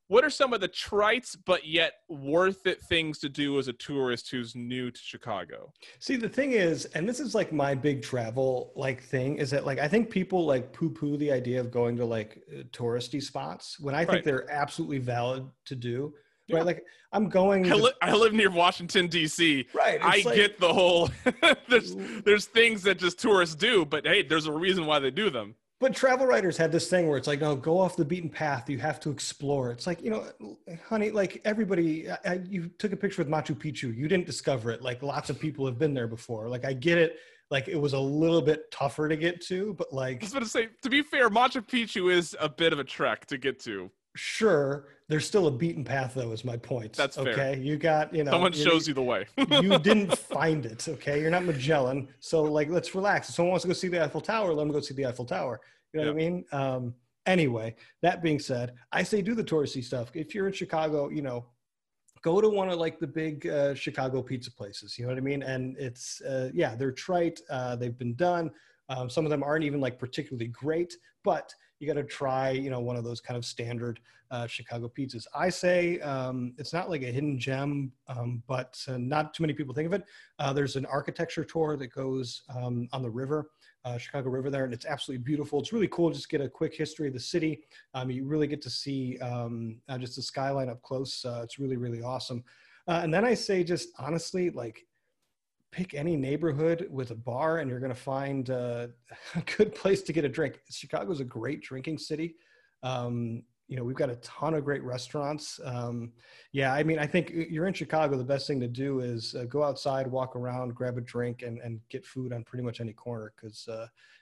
trite but yet worth it things to do as a tourist who's new to Chicago? See, the thing is, and this is like my big travel like thing, is that like I think people like poo-poo the idea of going to like touristy spots when I think they're absolutely valid to do. Yeah. Right, like I'm going. I live near Washington D.C. Right, I get the whole. there's things that just tourists do, but hey, there's a reason why they do them. But travel writers had this thing where it's like, no, go off the beaten path. You have to explore. It's like, you know, honey, like everybody, you took a picture with Machu Picchu. You didn't discover it. Like lots of people have been there before. Like I get it. Like it was a little bit tougher to get to, but like. I was going to say, to be fair, Machu Picchu is a bit of a trek to get to. Sure, there's still a beaten path, though, is my point. That's fair. Okay, you got, you know, someone shows you the way. You didn't find it. Okay, you're not Magellan, so like, let's relax. If someone wants to go see the Eiffel Tower, let them go see the Eiffel Tower. You know what I mean? Anyway, that being said, I say do the touristy stuff. If you're in Chicago, you know, go to one of like the big Chicago pizza places. You know what I mean? And it's yeah, they're trite. They've been done. Some of them aren't even like particularly great, but you got to try, you know, one of those kind of standard Chicago pizzas. I say it's not like a hidden gem, but not too many people think of it. There's an architecture tour that goes on the river, Chicago River there, and it's absolutely beautiful. It's really cool. Just get a quick history of the city. You really get to see just the skyline up close. It's really, really awesome. And then I say just honestly, like, pick any neighborhood with a bar and you're going to find a good place to get a drink. Chicago's a great drinking city. You know, we've got a ton of great restaurants. Yeah, I mean, I think you're in Chicago, the best thing to do is go outside, walk around, grab a drink, and get food on pretty much any corner, because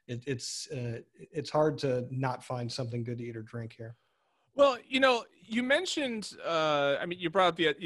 it's hard to not find something good to eat or drink here. Well, you know, you mentioned, I mean, you brought up the,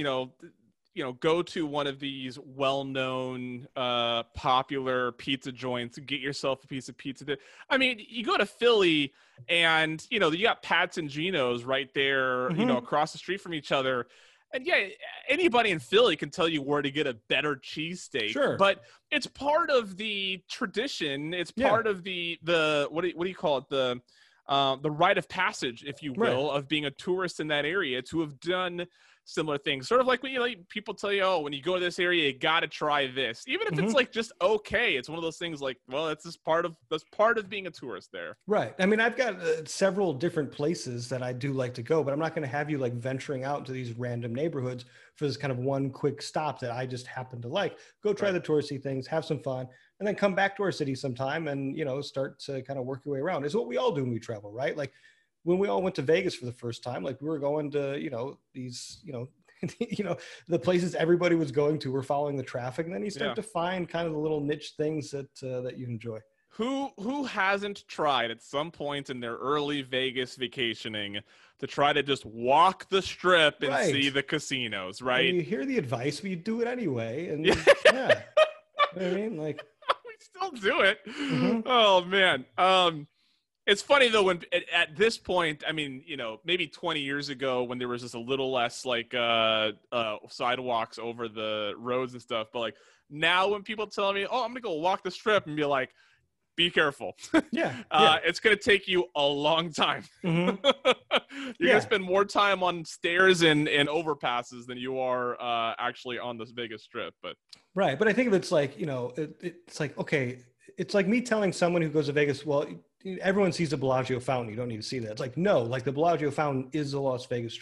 go to one of these well-known, popular pizza joints, get yourself a piece of pizza. I mean, you go to Philly and, you know, you got Pat's and Geno's right there, Mm-hmm. you know, across the street from each other. And yeah, anybody in Philly can tell you where to get a better cheesesteak. Sure. But it's part of the tradition. It's part of the what do you call it? The rite of passage, if you will, of being a tourist in that area, to have done similar things. Sort of like when people tell you, oh, when you go to this area, you got to try this. Even if it's like just okay, it's one of those things like, well, that's part of being a tourist there. Right. I mean, I've got several different places that I do like to go, but I'm not going to have you like venturing out into these random neighborhoods for this kind of one quick stop that I just happen to like. Go try the touristy things, have some fun, and then come back to our city sometime and, you know, start to kind of work your way around. It's what we all do when we travel, right? Like when we all went to Vegas for the first time, like we were going to, you know, these, you know, the places everybody was going to, were following the traffic, and then you start to find kind of the little niche things that you enjoy. Who hasn't tried at some point in their early Vegas vacationing to try to just walk the strip and see the casinos, right? And you hear the advice, but you do it anyway. And you know what I mean? Like, we still do it. Oh man. It's funny though, when at this point, I mean, you know, maybe 20 years ago when there was just a little less like sidewalks over the roads and stuff, but like now when people tell me, oh, I'm gonna go walk the strip, and be like, be careful. It's going to take you a long time. You're going to spend more time on stairs and overpasses than you are actually on this Vegas Strip. But But I think of it's like, you know, it's like, okay, it's like me telling someone who goes to Vegas, well, everyone sees the Bellagio fountain, you don't need to see that. It's like, no, like the Bellagio fountain is the Las Vegas Strip.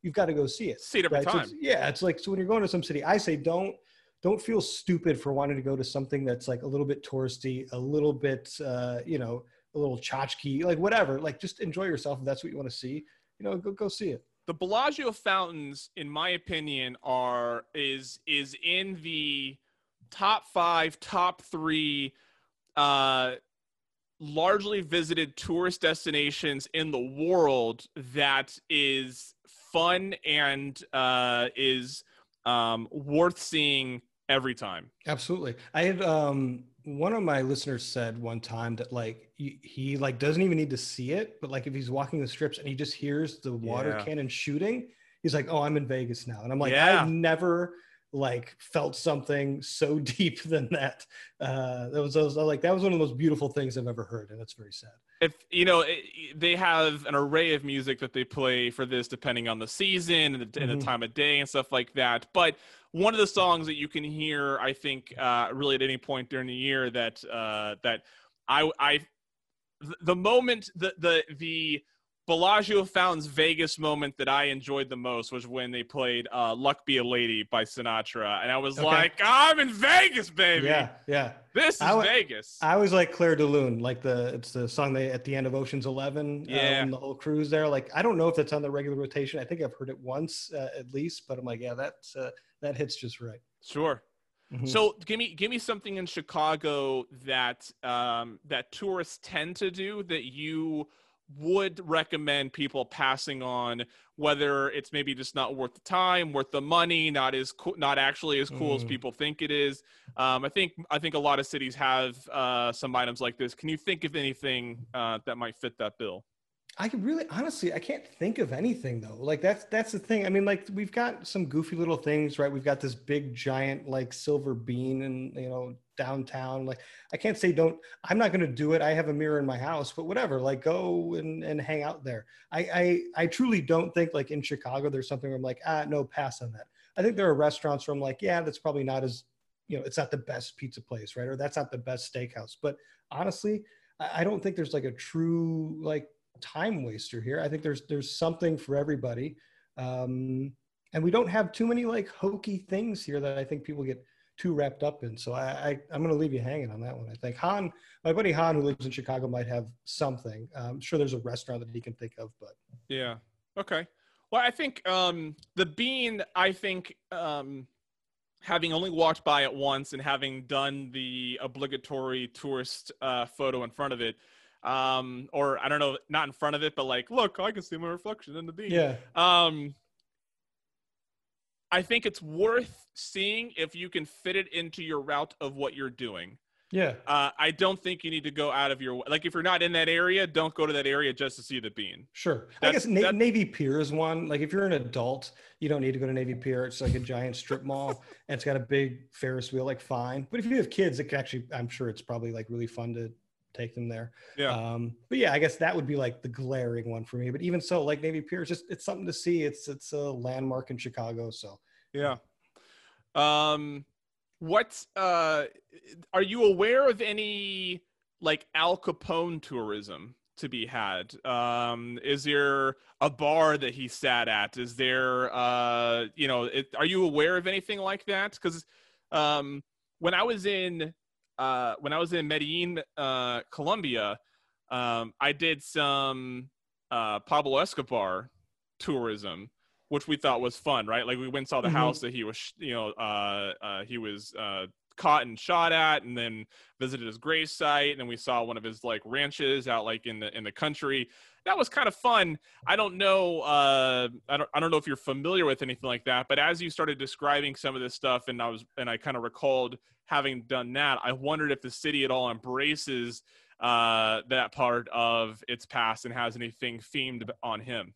you've got to go see it. See it every right? time. So it's like, so when you're going to some city, I say don't feel stupid for wanting to go to something that's like a little bit touristy, a little bit, a little tchotchke, like whatever. Like just enjoy yourself if that's what you want to see. Go see it. The Bellagio fountains, in my opinion, is in the top 5, top 3 largely visited tourist destinations in the world that is fun and is worth seeing every time. Absolutely. I had one of my listeners said one time that like he like doesn't even need to see it, but like if he's walking the strips and he just hears the water cannon shooting, he's like, "Oh, I'm in Vegas now." And I'm like, I've never like felt something so deep than that. That was one of the most beautiful things I've ever heard, and that's very sad. If they have an array of music that they play for this, depending on the season and the time of day and stuff like that. But one of the songs that you can hear, I think, really at any point during the year that the moment the Bellagio Fountains Vegas moment that I enjoyed the most was when they played "Luck Be a Lady" by Sinatra, and I was like, "I'm in Vegas, baby! Yeah. This is Vegas." I was like Claire de Lune, like it's the song they at the end of Ocean's 11, when the whole crew's there. Like I don't know if that's on the regular rotation. I think I've heard it once at least, but I'm like, that hits just right. Sure. Mm-hmm. So give me something in Chicago that that tourists tend to do that you would recommend people passing on, whether it's maybe just not worth the time, worth the money, not actually as cool as people think it is. I think a lot of cities have some items like this. Can you think of anything that might fit that bill? I could really, honestly, I can't think of anything though. Like that's the thing. I mean, like we've got some goofy little things, right? We've got this big giant like silver bean and downtown. Like I can't say I'm not going to do it. I have a mirror in my house, but whatever, like go and hang out there. I truly don't think like in Chicago, there's something where I'm like, no, pass on that. I think there are restaurants where I'm like, yeah, that's probably not as, it's not the best pizza place, right? Or that's not the best steakhouse. But honestly, I don't think there's like a true like time waster here. I think there's something for everybody, and we don't have too many like hokey things here that I think people get too wrapped up in. So I'm going to leave you hanging on that one. I think my buddy Han, who lives in Chicago, might have something. I'm sure there's a restaurant that he can think of, but yeah, okay. Well, I think the Bean. I think having only walked by it once and having done the obligatory tourist photo in front of it. Or I don't know, not in front of it, but like, look, I can see my reflection in the bean. Yeah. I think it's worth seeing if you can fit it into your route of what you're doing. Yeah. I don't think you need to go out of your, like, if you're not in that area, don't go to that area just to see the bean. Sure. I guess Navy Pier is one. Like if you're an adult, you don't need to go to Navy Pier. It's like a giant strip mall and it's got a big Ferris wheel, like fine. But if you have kids, it can actually, I'm sure it's probably like really fun to take them there. Yeah. But yeah, I guess that would be like the glaring one for me. But even so, like Navy Pier, it's something to see. It's a landmark in Chicago. So yeah. What are you aware of any like Al Capone tourism to be had? Is there a bar that he sat at? Is there are you aware of anything like that? Because when I was in Medellin, Colombia, I did some Pablo Escobar tourism, which we thought was fun, right? Like we went and saw the house that he was, he was caught and shot at, and then visited his grave site, and then we saw one of his like ranches out like in the country. That was kind of fun. I don't know. I don't know if you're familiar with anything like that, but as you started describing some of this stuff, and I kind of recalled having done that, I wondered if the city at all embraces that part of its past and has anything themed on him.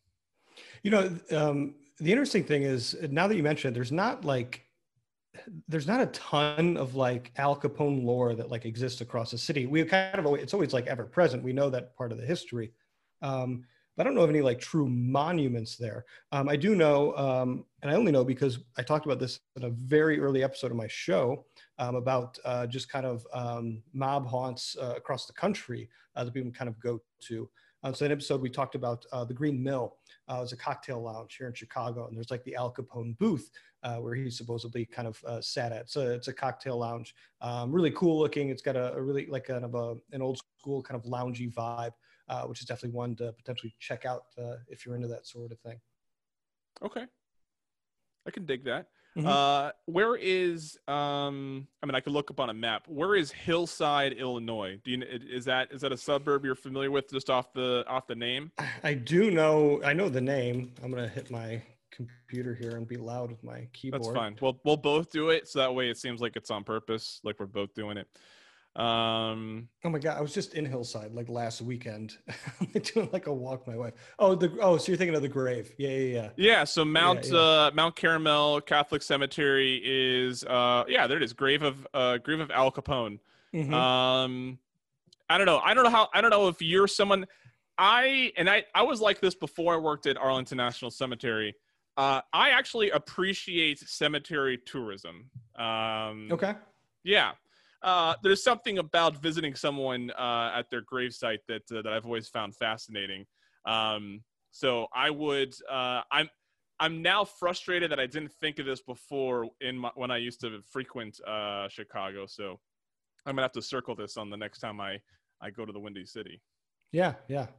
The interesting thing is, now that you mention it, there's not a ton of like Al Capone lore that like exists across the city. We kind of it's always like ever present. We know that part of the history, but I don't know of any like true monuments there. I do know, and I only know because I talked about this in a very early episode of my show about just kind of mob haunts across the country that people kind of go to. So in episode, we talked about the Green Mill. It's a cocktail lounge here in Chicago, and there's like the Al Capone booth where he supposedly kind of sat at. So it's a cocktail lounge, really cool looking. It's got a really like kind of an old school kind of loungy vibe, which is definitely one to potentially check out if you're into that sort of thing. Okay, I can dig that. Mm-hmm. Where is I mean, I could look up on a map. Where is Hillside, Illinois? Is that a suburb you're familiar with just off the name? I do know. I know the name. I'm gonna hit my computer here and be loud with my keyboard. That's fine. We'll both do it, so that way it seems like it's on purpose, like we're both doing it. Oh my God, I was just in Hillside like last weekend. I'm doing like a walk my wife. So you're thinking of the grave. Yeah. Yeah, so Mount Carmel Catholic Cemetery is there it is, grave of Al Capone. Mm-hmm. I don't know if you're someone. I was like this before I worked at Arlington National Cemetery. I actually appreciate cemetery tourism. Okay. Yeah. There's something about visiting someone at their gravesite that I've always found fascinating. So I would. I'm now frustrated that I didn't think of this before when I used to frequent Chicago. So I'm gonna have to circle this on the next time I go to the Windy City. Yeah.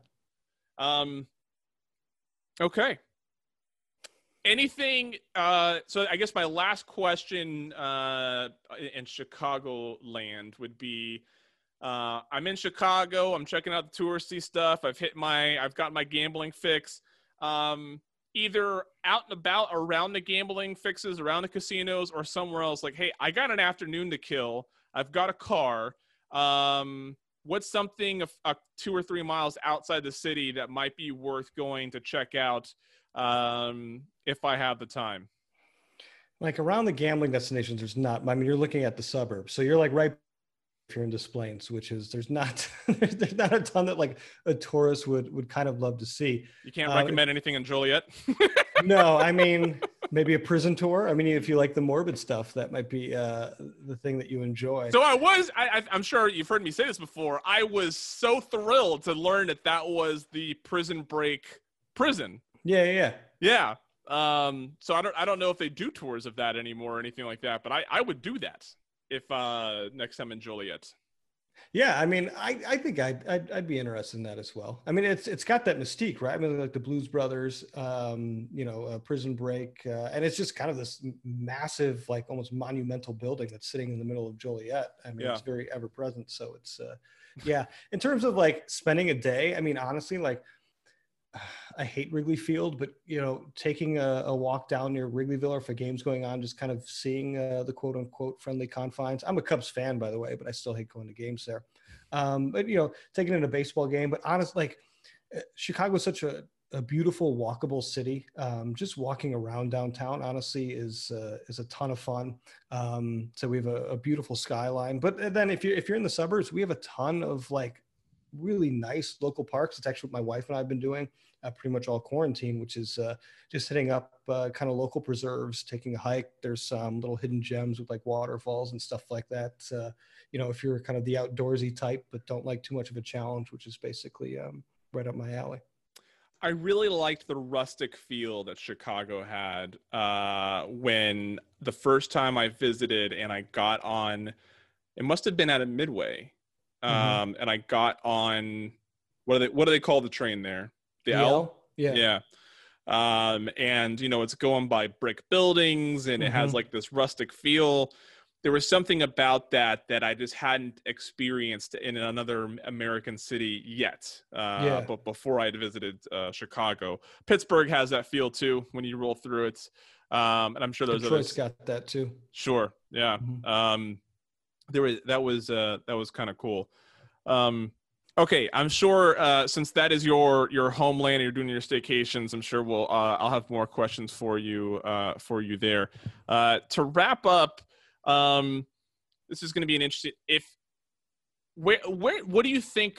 Okay. Anything, so I guess my last question in Chicagoland would be, I'm in Chicago, I'm checking out the touristy stuff, I've got my gambling fix, either out and about around the gambling fixes, around the casinos, or somewhere else, like, hey, I got an afternoon to kill, I've got a car, what's something 2 or 3 miles outside the city that might be worth going to check out if I have the time? Like around the gambling destinations, there's not. I mean, you're looking at the suburbs, so you're like right if you're in Des Plaines, which is there's not a ton that like a tourist would kind of love to see. You can't recommend anything in Joliet? No, I mean maybe a prison tour. I mean, if you like the morbid stuff, that might be the thing that you enjoy. So I'm sure you've heard me say this before. I was so thrilled to learn that was the Prison Break prison. Yeah. So I don't know if they do tours of that anymore or anything like that, but I would do that if next time in Joliet. Yeah, I mean, I think I'd be interested in that as well. I mean, it's got that mystique, right? I mean, like the Blues Brothers, Prison Break, and it's just kind of this massive, like almost monumental building that's sitting in the middle of Joliet. I mean, It's very ever present. So it's yeah. In terms of like spending a day, I mean, honestly, like I hate Wrigley Field, but taking a walk down near Wrigleyville, or if a game's going on, just kind of seeing the quote unquote friendly confines. I'm a Cubs fan, by the way, but I still hate going to games there. But taking in a baseball game, but honestly, like Chicago is such a beautiful walkable city. Just walking around downtown, honestly, is a ton of fun. So we have a beautiful skyline, but then if you're in the suburbs, we have a ton of like really nice local parks. It's actually what my wife and I have been doing pretty much all quarantine, which is just hitting up kind of local preserves, taking a hike. There's some little hidden gems with like waterfalls and stuff like that. If you're kind of the outdoorsy type, but don't like too much of a challenge, which is basically right up my alley. I really liked the rustic feel that Chicago had when the first time I visited, and I got on, it must have been at a Midway. And I got on, what do they call the train there? The L? Yeah. And it's going by brick buildings, and it has like this rustic feel. There was something about that I just hadn't experienced in another American city yet. But before I had visited Chicago, Pittsburgh has that feel too when you roll through it. And I'm sure there's Detroit's got that too. Sure. Yeah. That was kind of cool. Okay, I'm sure since that is your homeland and you're doing your staycations, I'm sure I'll have more questions for you there. To wrap up, this is going to be an interesting. What do you think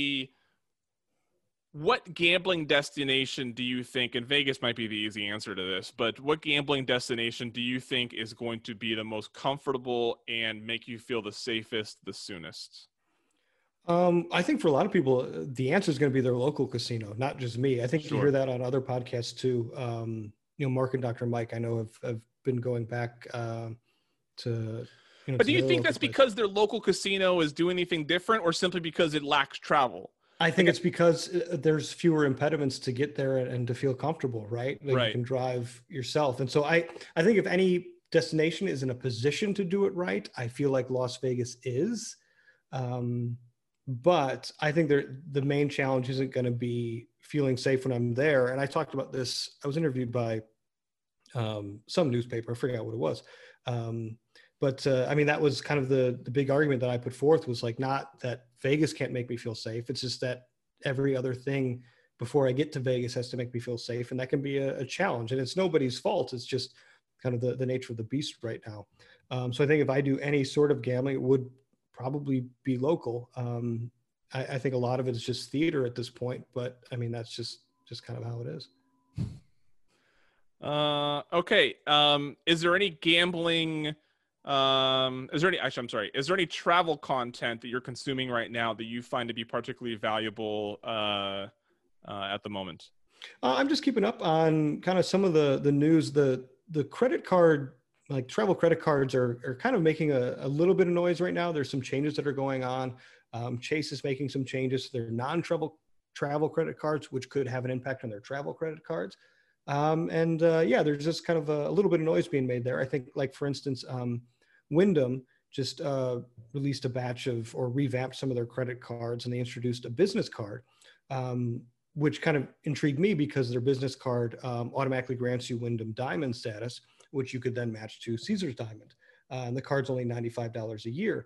what gambling destination do you think, and Vegas might be the easy answer to this, but what gambling destination do you think is going to be the most comfortable and make you feel the safest the soonest? I think for a lot of people, the answer is going to be their local casino, not just me. I think you Sure. hear that on other podcasts too. Mark and Dr. Mike, I know have been going back to, But to do you their think local that's place. because their local casino is doing anything different, or simply because it lacks travel? I think it's because there's fewer impediments to get there and to feel comfortable, right? Like you Right. can drive yourself. And so I think if any destination is in a position to do it right, I feel like Las Vegas is. Um, but I think the main challenge isn't going to be feeling safe when I'm there. And I talked about this. I was interviewed by some newspaper. I forgot what it was. Um, but I mean, that was kind of the big argument that I put forth was like, not that Vegas can't make me feel safe. It's just that every other thing before I get to Vegas has to make me feel safe. And that can be a challenge, and it's nobody's fault. It's just kind of the nature of the beast right now. So I think if I do any sort of gambling, it would probably be local. I think a lot of it is just theater at this point, but I mean, that's just kind of how it is. Okay. Is there any gambling? Is there any? Actually, I'm sorry. Is there any travel content that you're consuming right now that you find to be particularly valuable at the moment? I'm just keeping up on kind of some of the news. The credit card, like travel credit cards, are kind of making a little bit of noise right now. There's some changes that are going on. Chase is making some changes to their travel credit cards, which could have an impact on their travel credit cards. Yeah, there's just kind of a little bit of noise being made there. I think, like for instance, Wyndham just released a batch of, or revamped some of their credit cards, and they introduced a business card, which kind of intrigued me because their business card automatically grants you Wyndham Diamond status, which you could then match to Caesars Diamond. And the card's only $95 a year.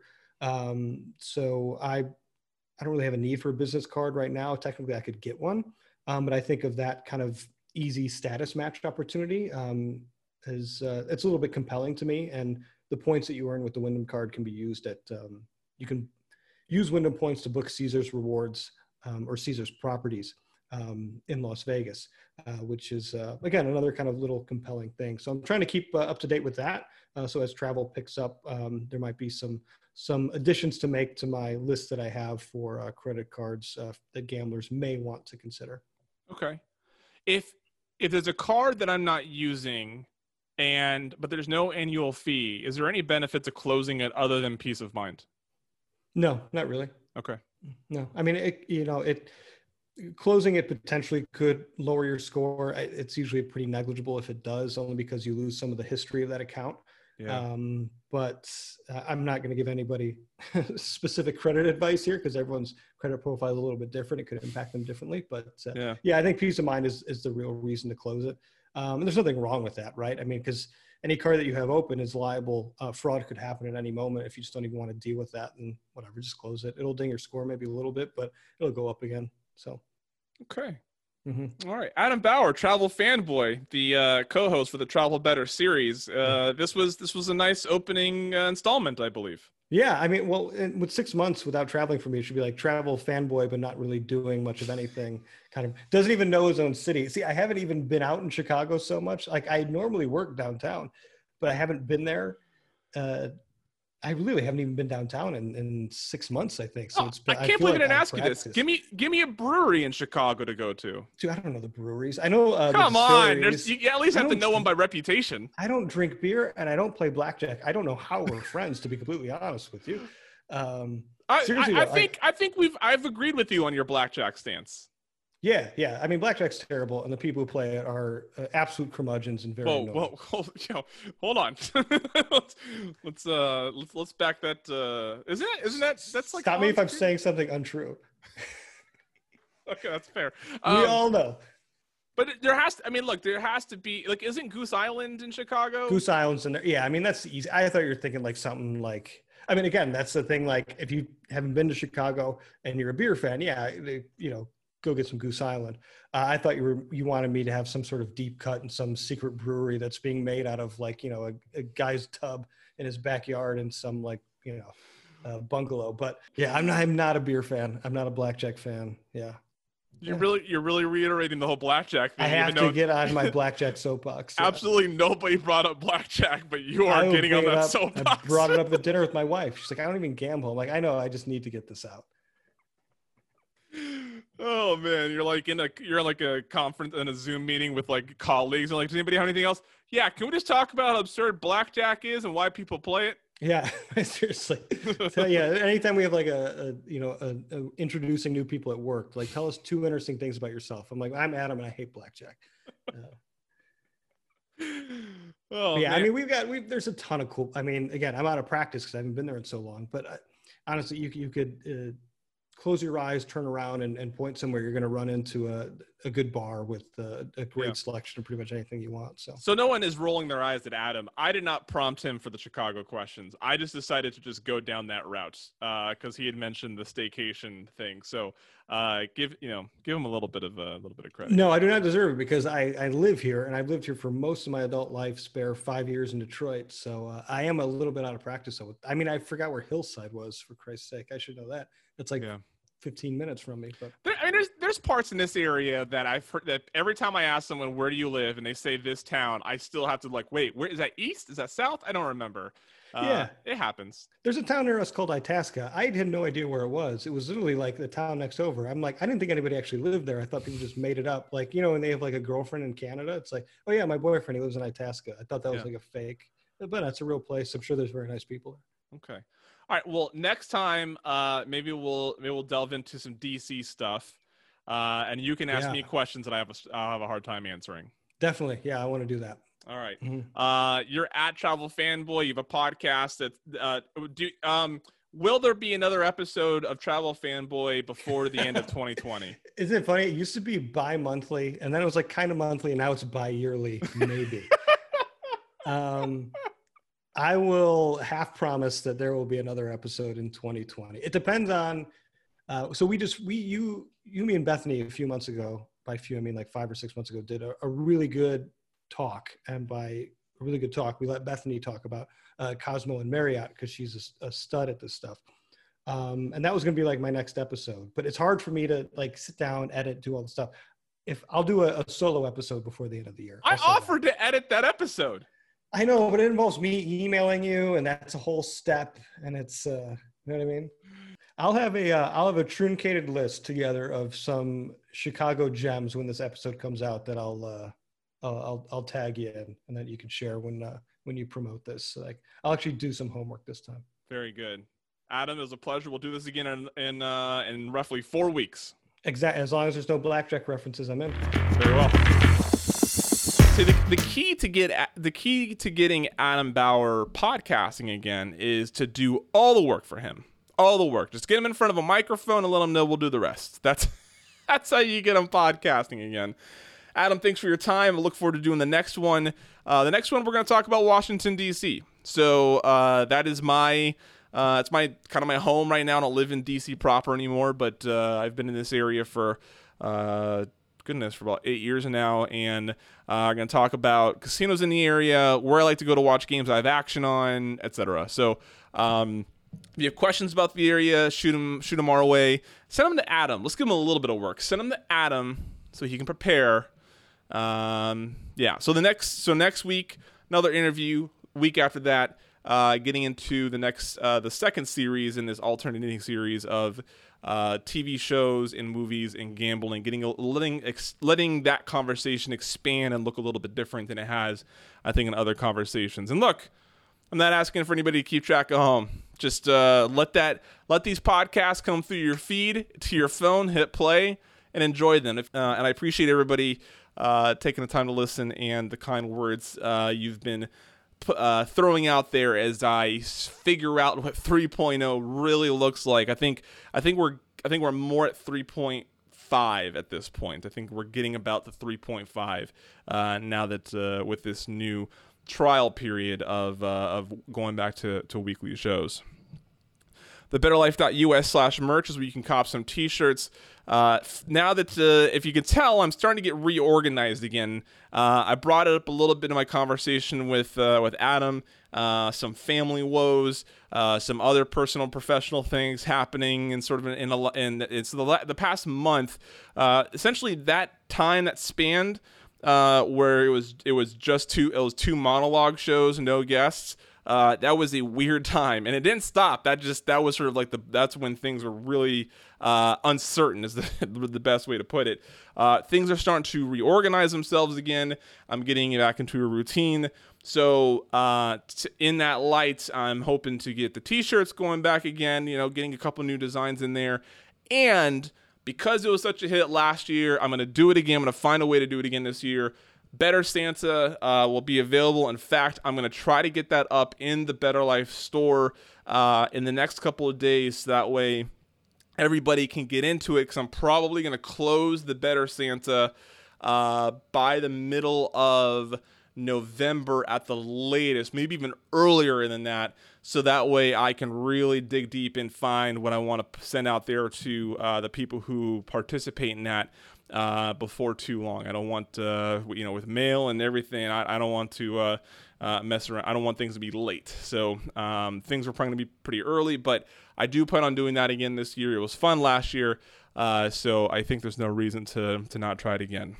So I don't really have a need for a business card right now. Technically, I could get one, but I think of that kind of easy status match opportunity it's a little bit compelling to me. And the points that you earn with the Wyndham card can be used at you can use Wyndham points to book Caesars rewards or Caesars properties in Las Vegas, which is again another kind of little compelling thing. So I'm trying to keep up to date with that. So as travel picks up, there might be some additions to make to my list that I have for credit cards that gamblers may want to consider. Okay. If there's a card that I'm not using but there's no annual fee, is there any benefit to closing it other than peace of mind? No, not really. Okay. No, I mean, closing it potentially could lower your score. It's usually pretty negligible if it does, only because you lose some of the history of that account. Yeah. But I'm not going to give anybody specific credit advice here because everyone's credit profile is a little bit different. It could impact them differently. But yeah, I think peace of mind is the real reason to close it. And there's nothing wrong with that, right? I mean, because any card that you have open is liable. Fraud could happen at any moment. If you just don't even want to deal with that, then whatever, just close it. It'll ding your score maybe a little bit, but it'll go up again. So, okay. Mm-hmm. All right. Adam Bauer, Travel Fanboy, the co-host for the Travel Better series. This was a nice opening installment, I believe. Yeah, I mean, well, with 6 months without traveling for me, it should be like Travel Fanboy, but not really doing much of anything. Kind of doesn't even know his own city. See, I haven't even been out in Chicago so much. Like I normally work downtown, but I haven't been there. I really haven't even been downtown in 6 months, I think. So I can't believe I didn't ask you this. Give me a brewery in Chicago to go to. Dude, I don't know the breweries. I know. Come on, you at least have to know one by reputation. I don't drink beer and I don't play blackjack. I don't know how we're friends, to be completely honest with you. Seriously, I think I've agreed with you on your blackjack stance. Yeah. I mean, blackjack's terrible, and the people who play it are absolute curmudgeons and very annoying. Whoa, hold on. let's back that. Isn't that that's like? Stop me if I'm saying something untrue. Okay, that's fair. We all know. But there has to be like, isn't Goose Island in Chicago? Goose Island's in there. Yeah, I mean that's easy. I thought you were thinking like something like. I mean, again, that's the thing. Like, if you haven't been to Chicago and you're a beer fan, go get some Goose Island. I thought you wanted me to have some sort of deep cut in some secret brewery that's being made out of like, a guy's tub in his backyard in some like, bungalow. But yeah, I'm not a beer fan. I'm not a blackjack fan. Yeah. You're really reiterating the whole blackjack thing. I have to get on my blackjack soapbox. Yeah. Absolutely nobody brought up blackjack, but you are getting on that soapbox. I brought it up at dinner with my wife. She's like, I don't even gamble. I'm like, I know, I just need to get this out. Oh man, you're like a conference in a Zoom meeting with like colleagues, and like, does anybody have anything else? Yeah, can we just talk about how absurd blackjack is and why people play it? Yeah, seriously. So yeah, anytime we have like a introducing new people at work, like tell us 2 interesting things about yourself. I'm like, I'm Adam and I hate blackjack. Oh Yeah, man. I mean, there's a ton of cool. I mean, again, I'm out of practice because I haven't been there in so long. But honestly, you could close your eyes, turn around, and point somewhere. You're going to run into a good bar with a great Yeah. selection of pretty much anything you want. So no one is rolling their eyes at Adam. I did not prompt him for the Chicago questions. I just decided to just go down that route because he had mentioned the staycation thing. So give him a little bit of credit. No, I do not deserve it because I live here and I've lived here for most of my adult life, spare 5 years in Detroit. So I am a little bit out of practice. So I mean, I forgot where Hillside was, for Christ's sake. I should know that. That's like 15 minutes from me. But I mean, there's parts in this area that I've heard that every time I ask someone, where do you live? And they say this town, I still have to like, wait, where is that east? Is that south? I don't remember. Yeah, it happens. There's a town near us called Itasca. I had no idea where it was. It was literally like the town next over. I'm like, I didn't think anybody actually lived there. I thought people just made it up. Like, when they have like a girlfriend in Canada, it's like, oh yeah, my boyfriend, he lives in Itasca. I thought that was like a fake, but that's a real place. I'm sure there's very nice people there. Okay. All right. Well, next time, maybe we'll delve into some DC stuff, and you can ask me questions that I'll have a hard time answering. Definitely. Yeah, I want to do that. All right. Mm-hmm. You're at Travel Fanboy. You have a podcast that will there be another episode of Travel Fanboy before the end of 2020? Isn't it funny? It used to be bi-monthly, and then it was like kind of monthly, and now it's bi-yearly, maybe. I will half promise that there will be another episode in 2020. It depends on. So you, me and Bethany a few months ago. By few, I mean like 5 or 6 months ago. Did a really good talk, and by a really good talk, we let Bethany talk about Cosmo and Marriott because she's a stud at this stuff. And that was going to be like my next episode. But it's hard for me to like sit down, edit, do all the stuff. If I'll do a solo episode before the end of the year. I offered to edit that episode. I know, but it involves me emailing you, and that's a whole step. And it's, you know what I mean? I'll have a truncated list together of some Chicago gems when this episode comes out that I'll tag you in, and then you can share when you promote this. Like, I'll actually do some homework this time. Very good, Adam. It was a pleasure. We'll do this again in roughly 4 weeks. Exactly. As long as there's no blackjack references, I'm in. Very well. See, the key to getting Adam Bauer podcasting again is to do all the work for him. All the work. Just get him in front of a microphone and let him know we'll do the rest. That's how you get him podcasting again. Adam, thanks for your time. I look forward to doing the next one. The next one, we're going to talk about Washington, D.C. So that is it's my kind of my home right now. I don't live in D.C. proper anymore, but I've been in this area for for about 8 years now, and I'm going to talk about casinos in the area, where I like to go to watch games I have action on, etc. So if you have questions about the area, shoot them our way. Send them to Adam. Let's give him a little bit of work. Send them to Adam so he can prepare. So next week, another interview. Week after that, getting into the second series in this alternating series of TV shows and movies and gambling, letting that conversation expand and look a little bit different than it has, I think, in other conversations. And look, I'm not asking for anybody to keep track at home. Just let these podcasts come through your feed to your phone, hit play, and enjoy them. And I appreciate everybody taking the time to listen and the kind words you've been throwing out there as I figure out what 3.0 really looks like. I think we're more at 3.5 at this point. I think we're getting about the 3.5 now that with this new trial period of going back to weekly shows. The betterlife.us/merch is where you can cop some t-shirts. Now that, if you can tell, I'm starting to get reorganized again. I brought it up a little bit in my conversation with Adam, some family woes, some other personal, professional things happening, and sort of in it's the past month, essentially that time that spanned, where it was two monologue shows, no guests. that was a weird time, and it didn't stop. That was sort of like that's when things were really uncertain, is the best way to put it. Things are starting to reorganize themselves again. I'm getting back into a routine. So in that light, I'm hoping to get the t-shirts going back again, getting a couple new designs in there. And because it was such a hit last year, I'm going to do it again. I'm going to find a way to do it again this year. Better Santa will be available. In fact, I'm going to try to get that up in the Better Life store in the next couple of days. So that way everybody can get into it, because I'm probably going to close the Better Santa by the middle of November at the latest, maybe even earlier than that. So that way I can really dig deep and find what I want to send out there to the people who participate in that. Before too long. I don't want, with mail and everything, I don't want to mess around. I don't want things to be late. So things are probably going to be pretty early, but I do plan on doing that again this year. It was fun last year, so I think there's no reason to not try it again.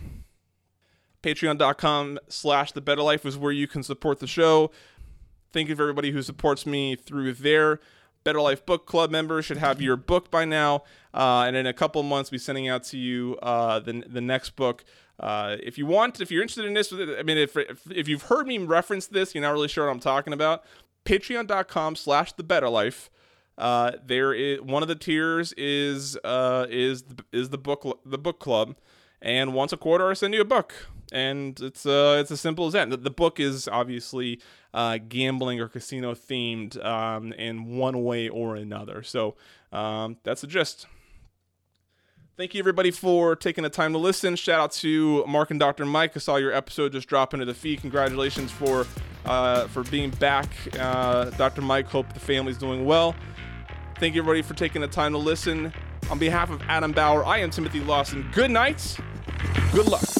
Patreon.com/thebetterlife is where you can support the show. Thank you for everybody who supports me through there. Better Life Book Club members should have your book by now, and in a couple months, we'll be sending out to you the next book. If you're interested in this, I mean, if you've heard me reference this, you're not really sure what I'm talking about. Patreon.com/thebetterlife. There is one of the tiers is the book club, and once a quarter I send you a book. And it's as simple as that. The book is obviously gambling or casino themed in one way or another. So that's the gist. Thank you, everybody, for taking the time to listen. Shout out to Mark and Dr. Mike. I saw your episode just drop into the feed. Congratulations for being back. Dr. Mike, hope the family's doing well. Thank you, everybody, for taking the time to listen. On behalf of Adam Bauer, I am Timothy Lawson. Good night. Good luck.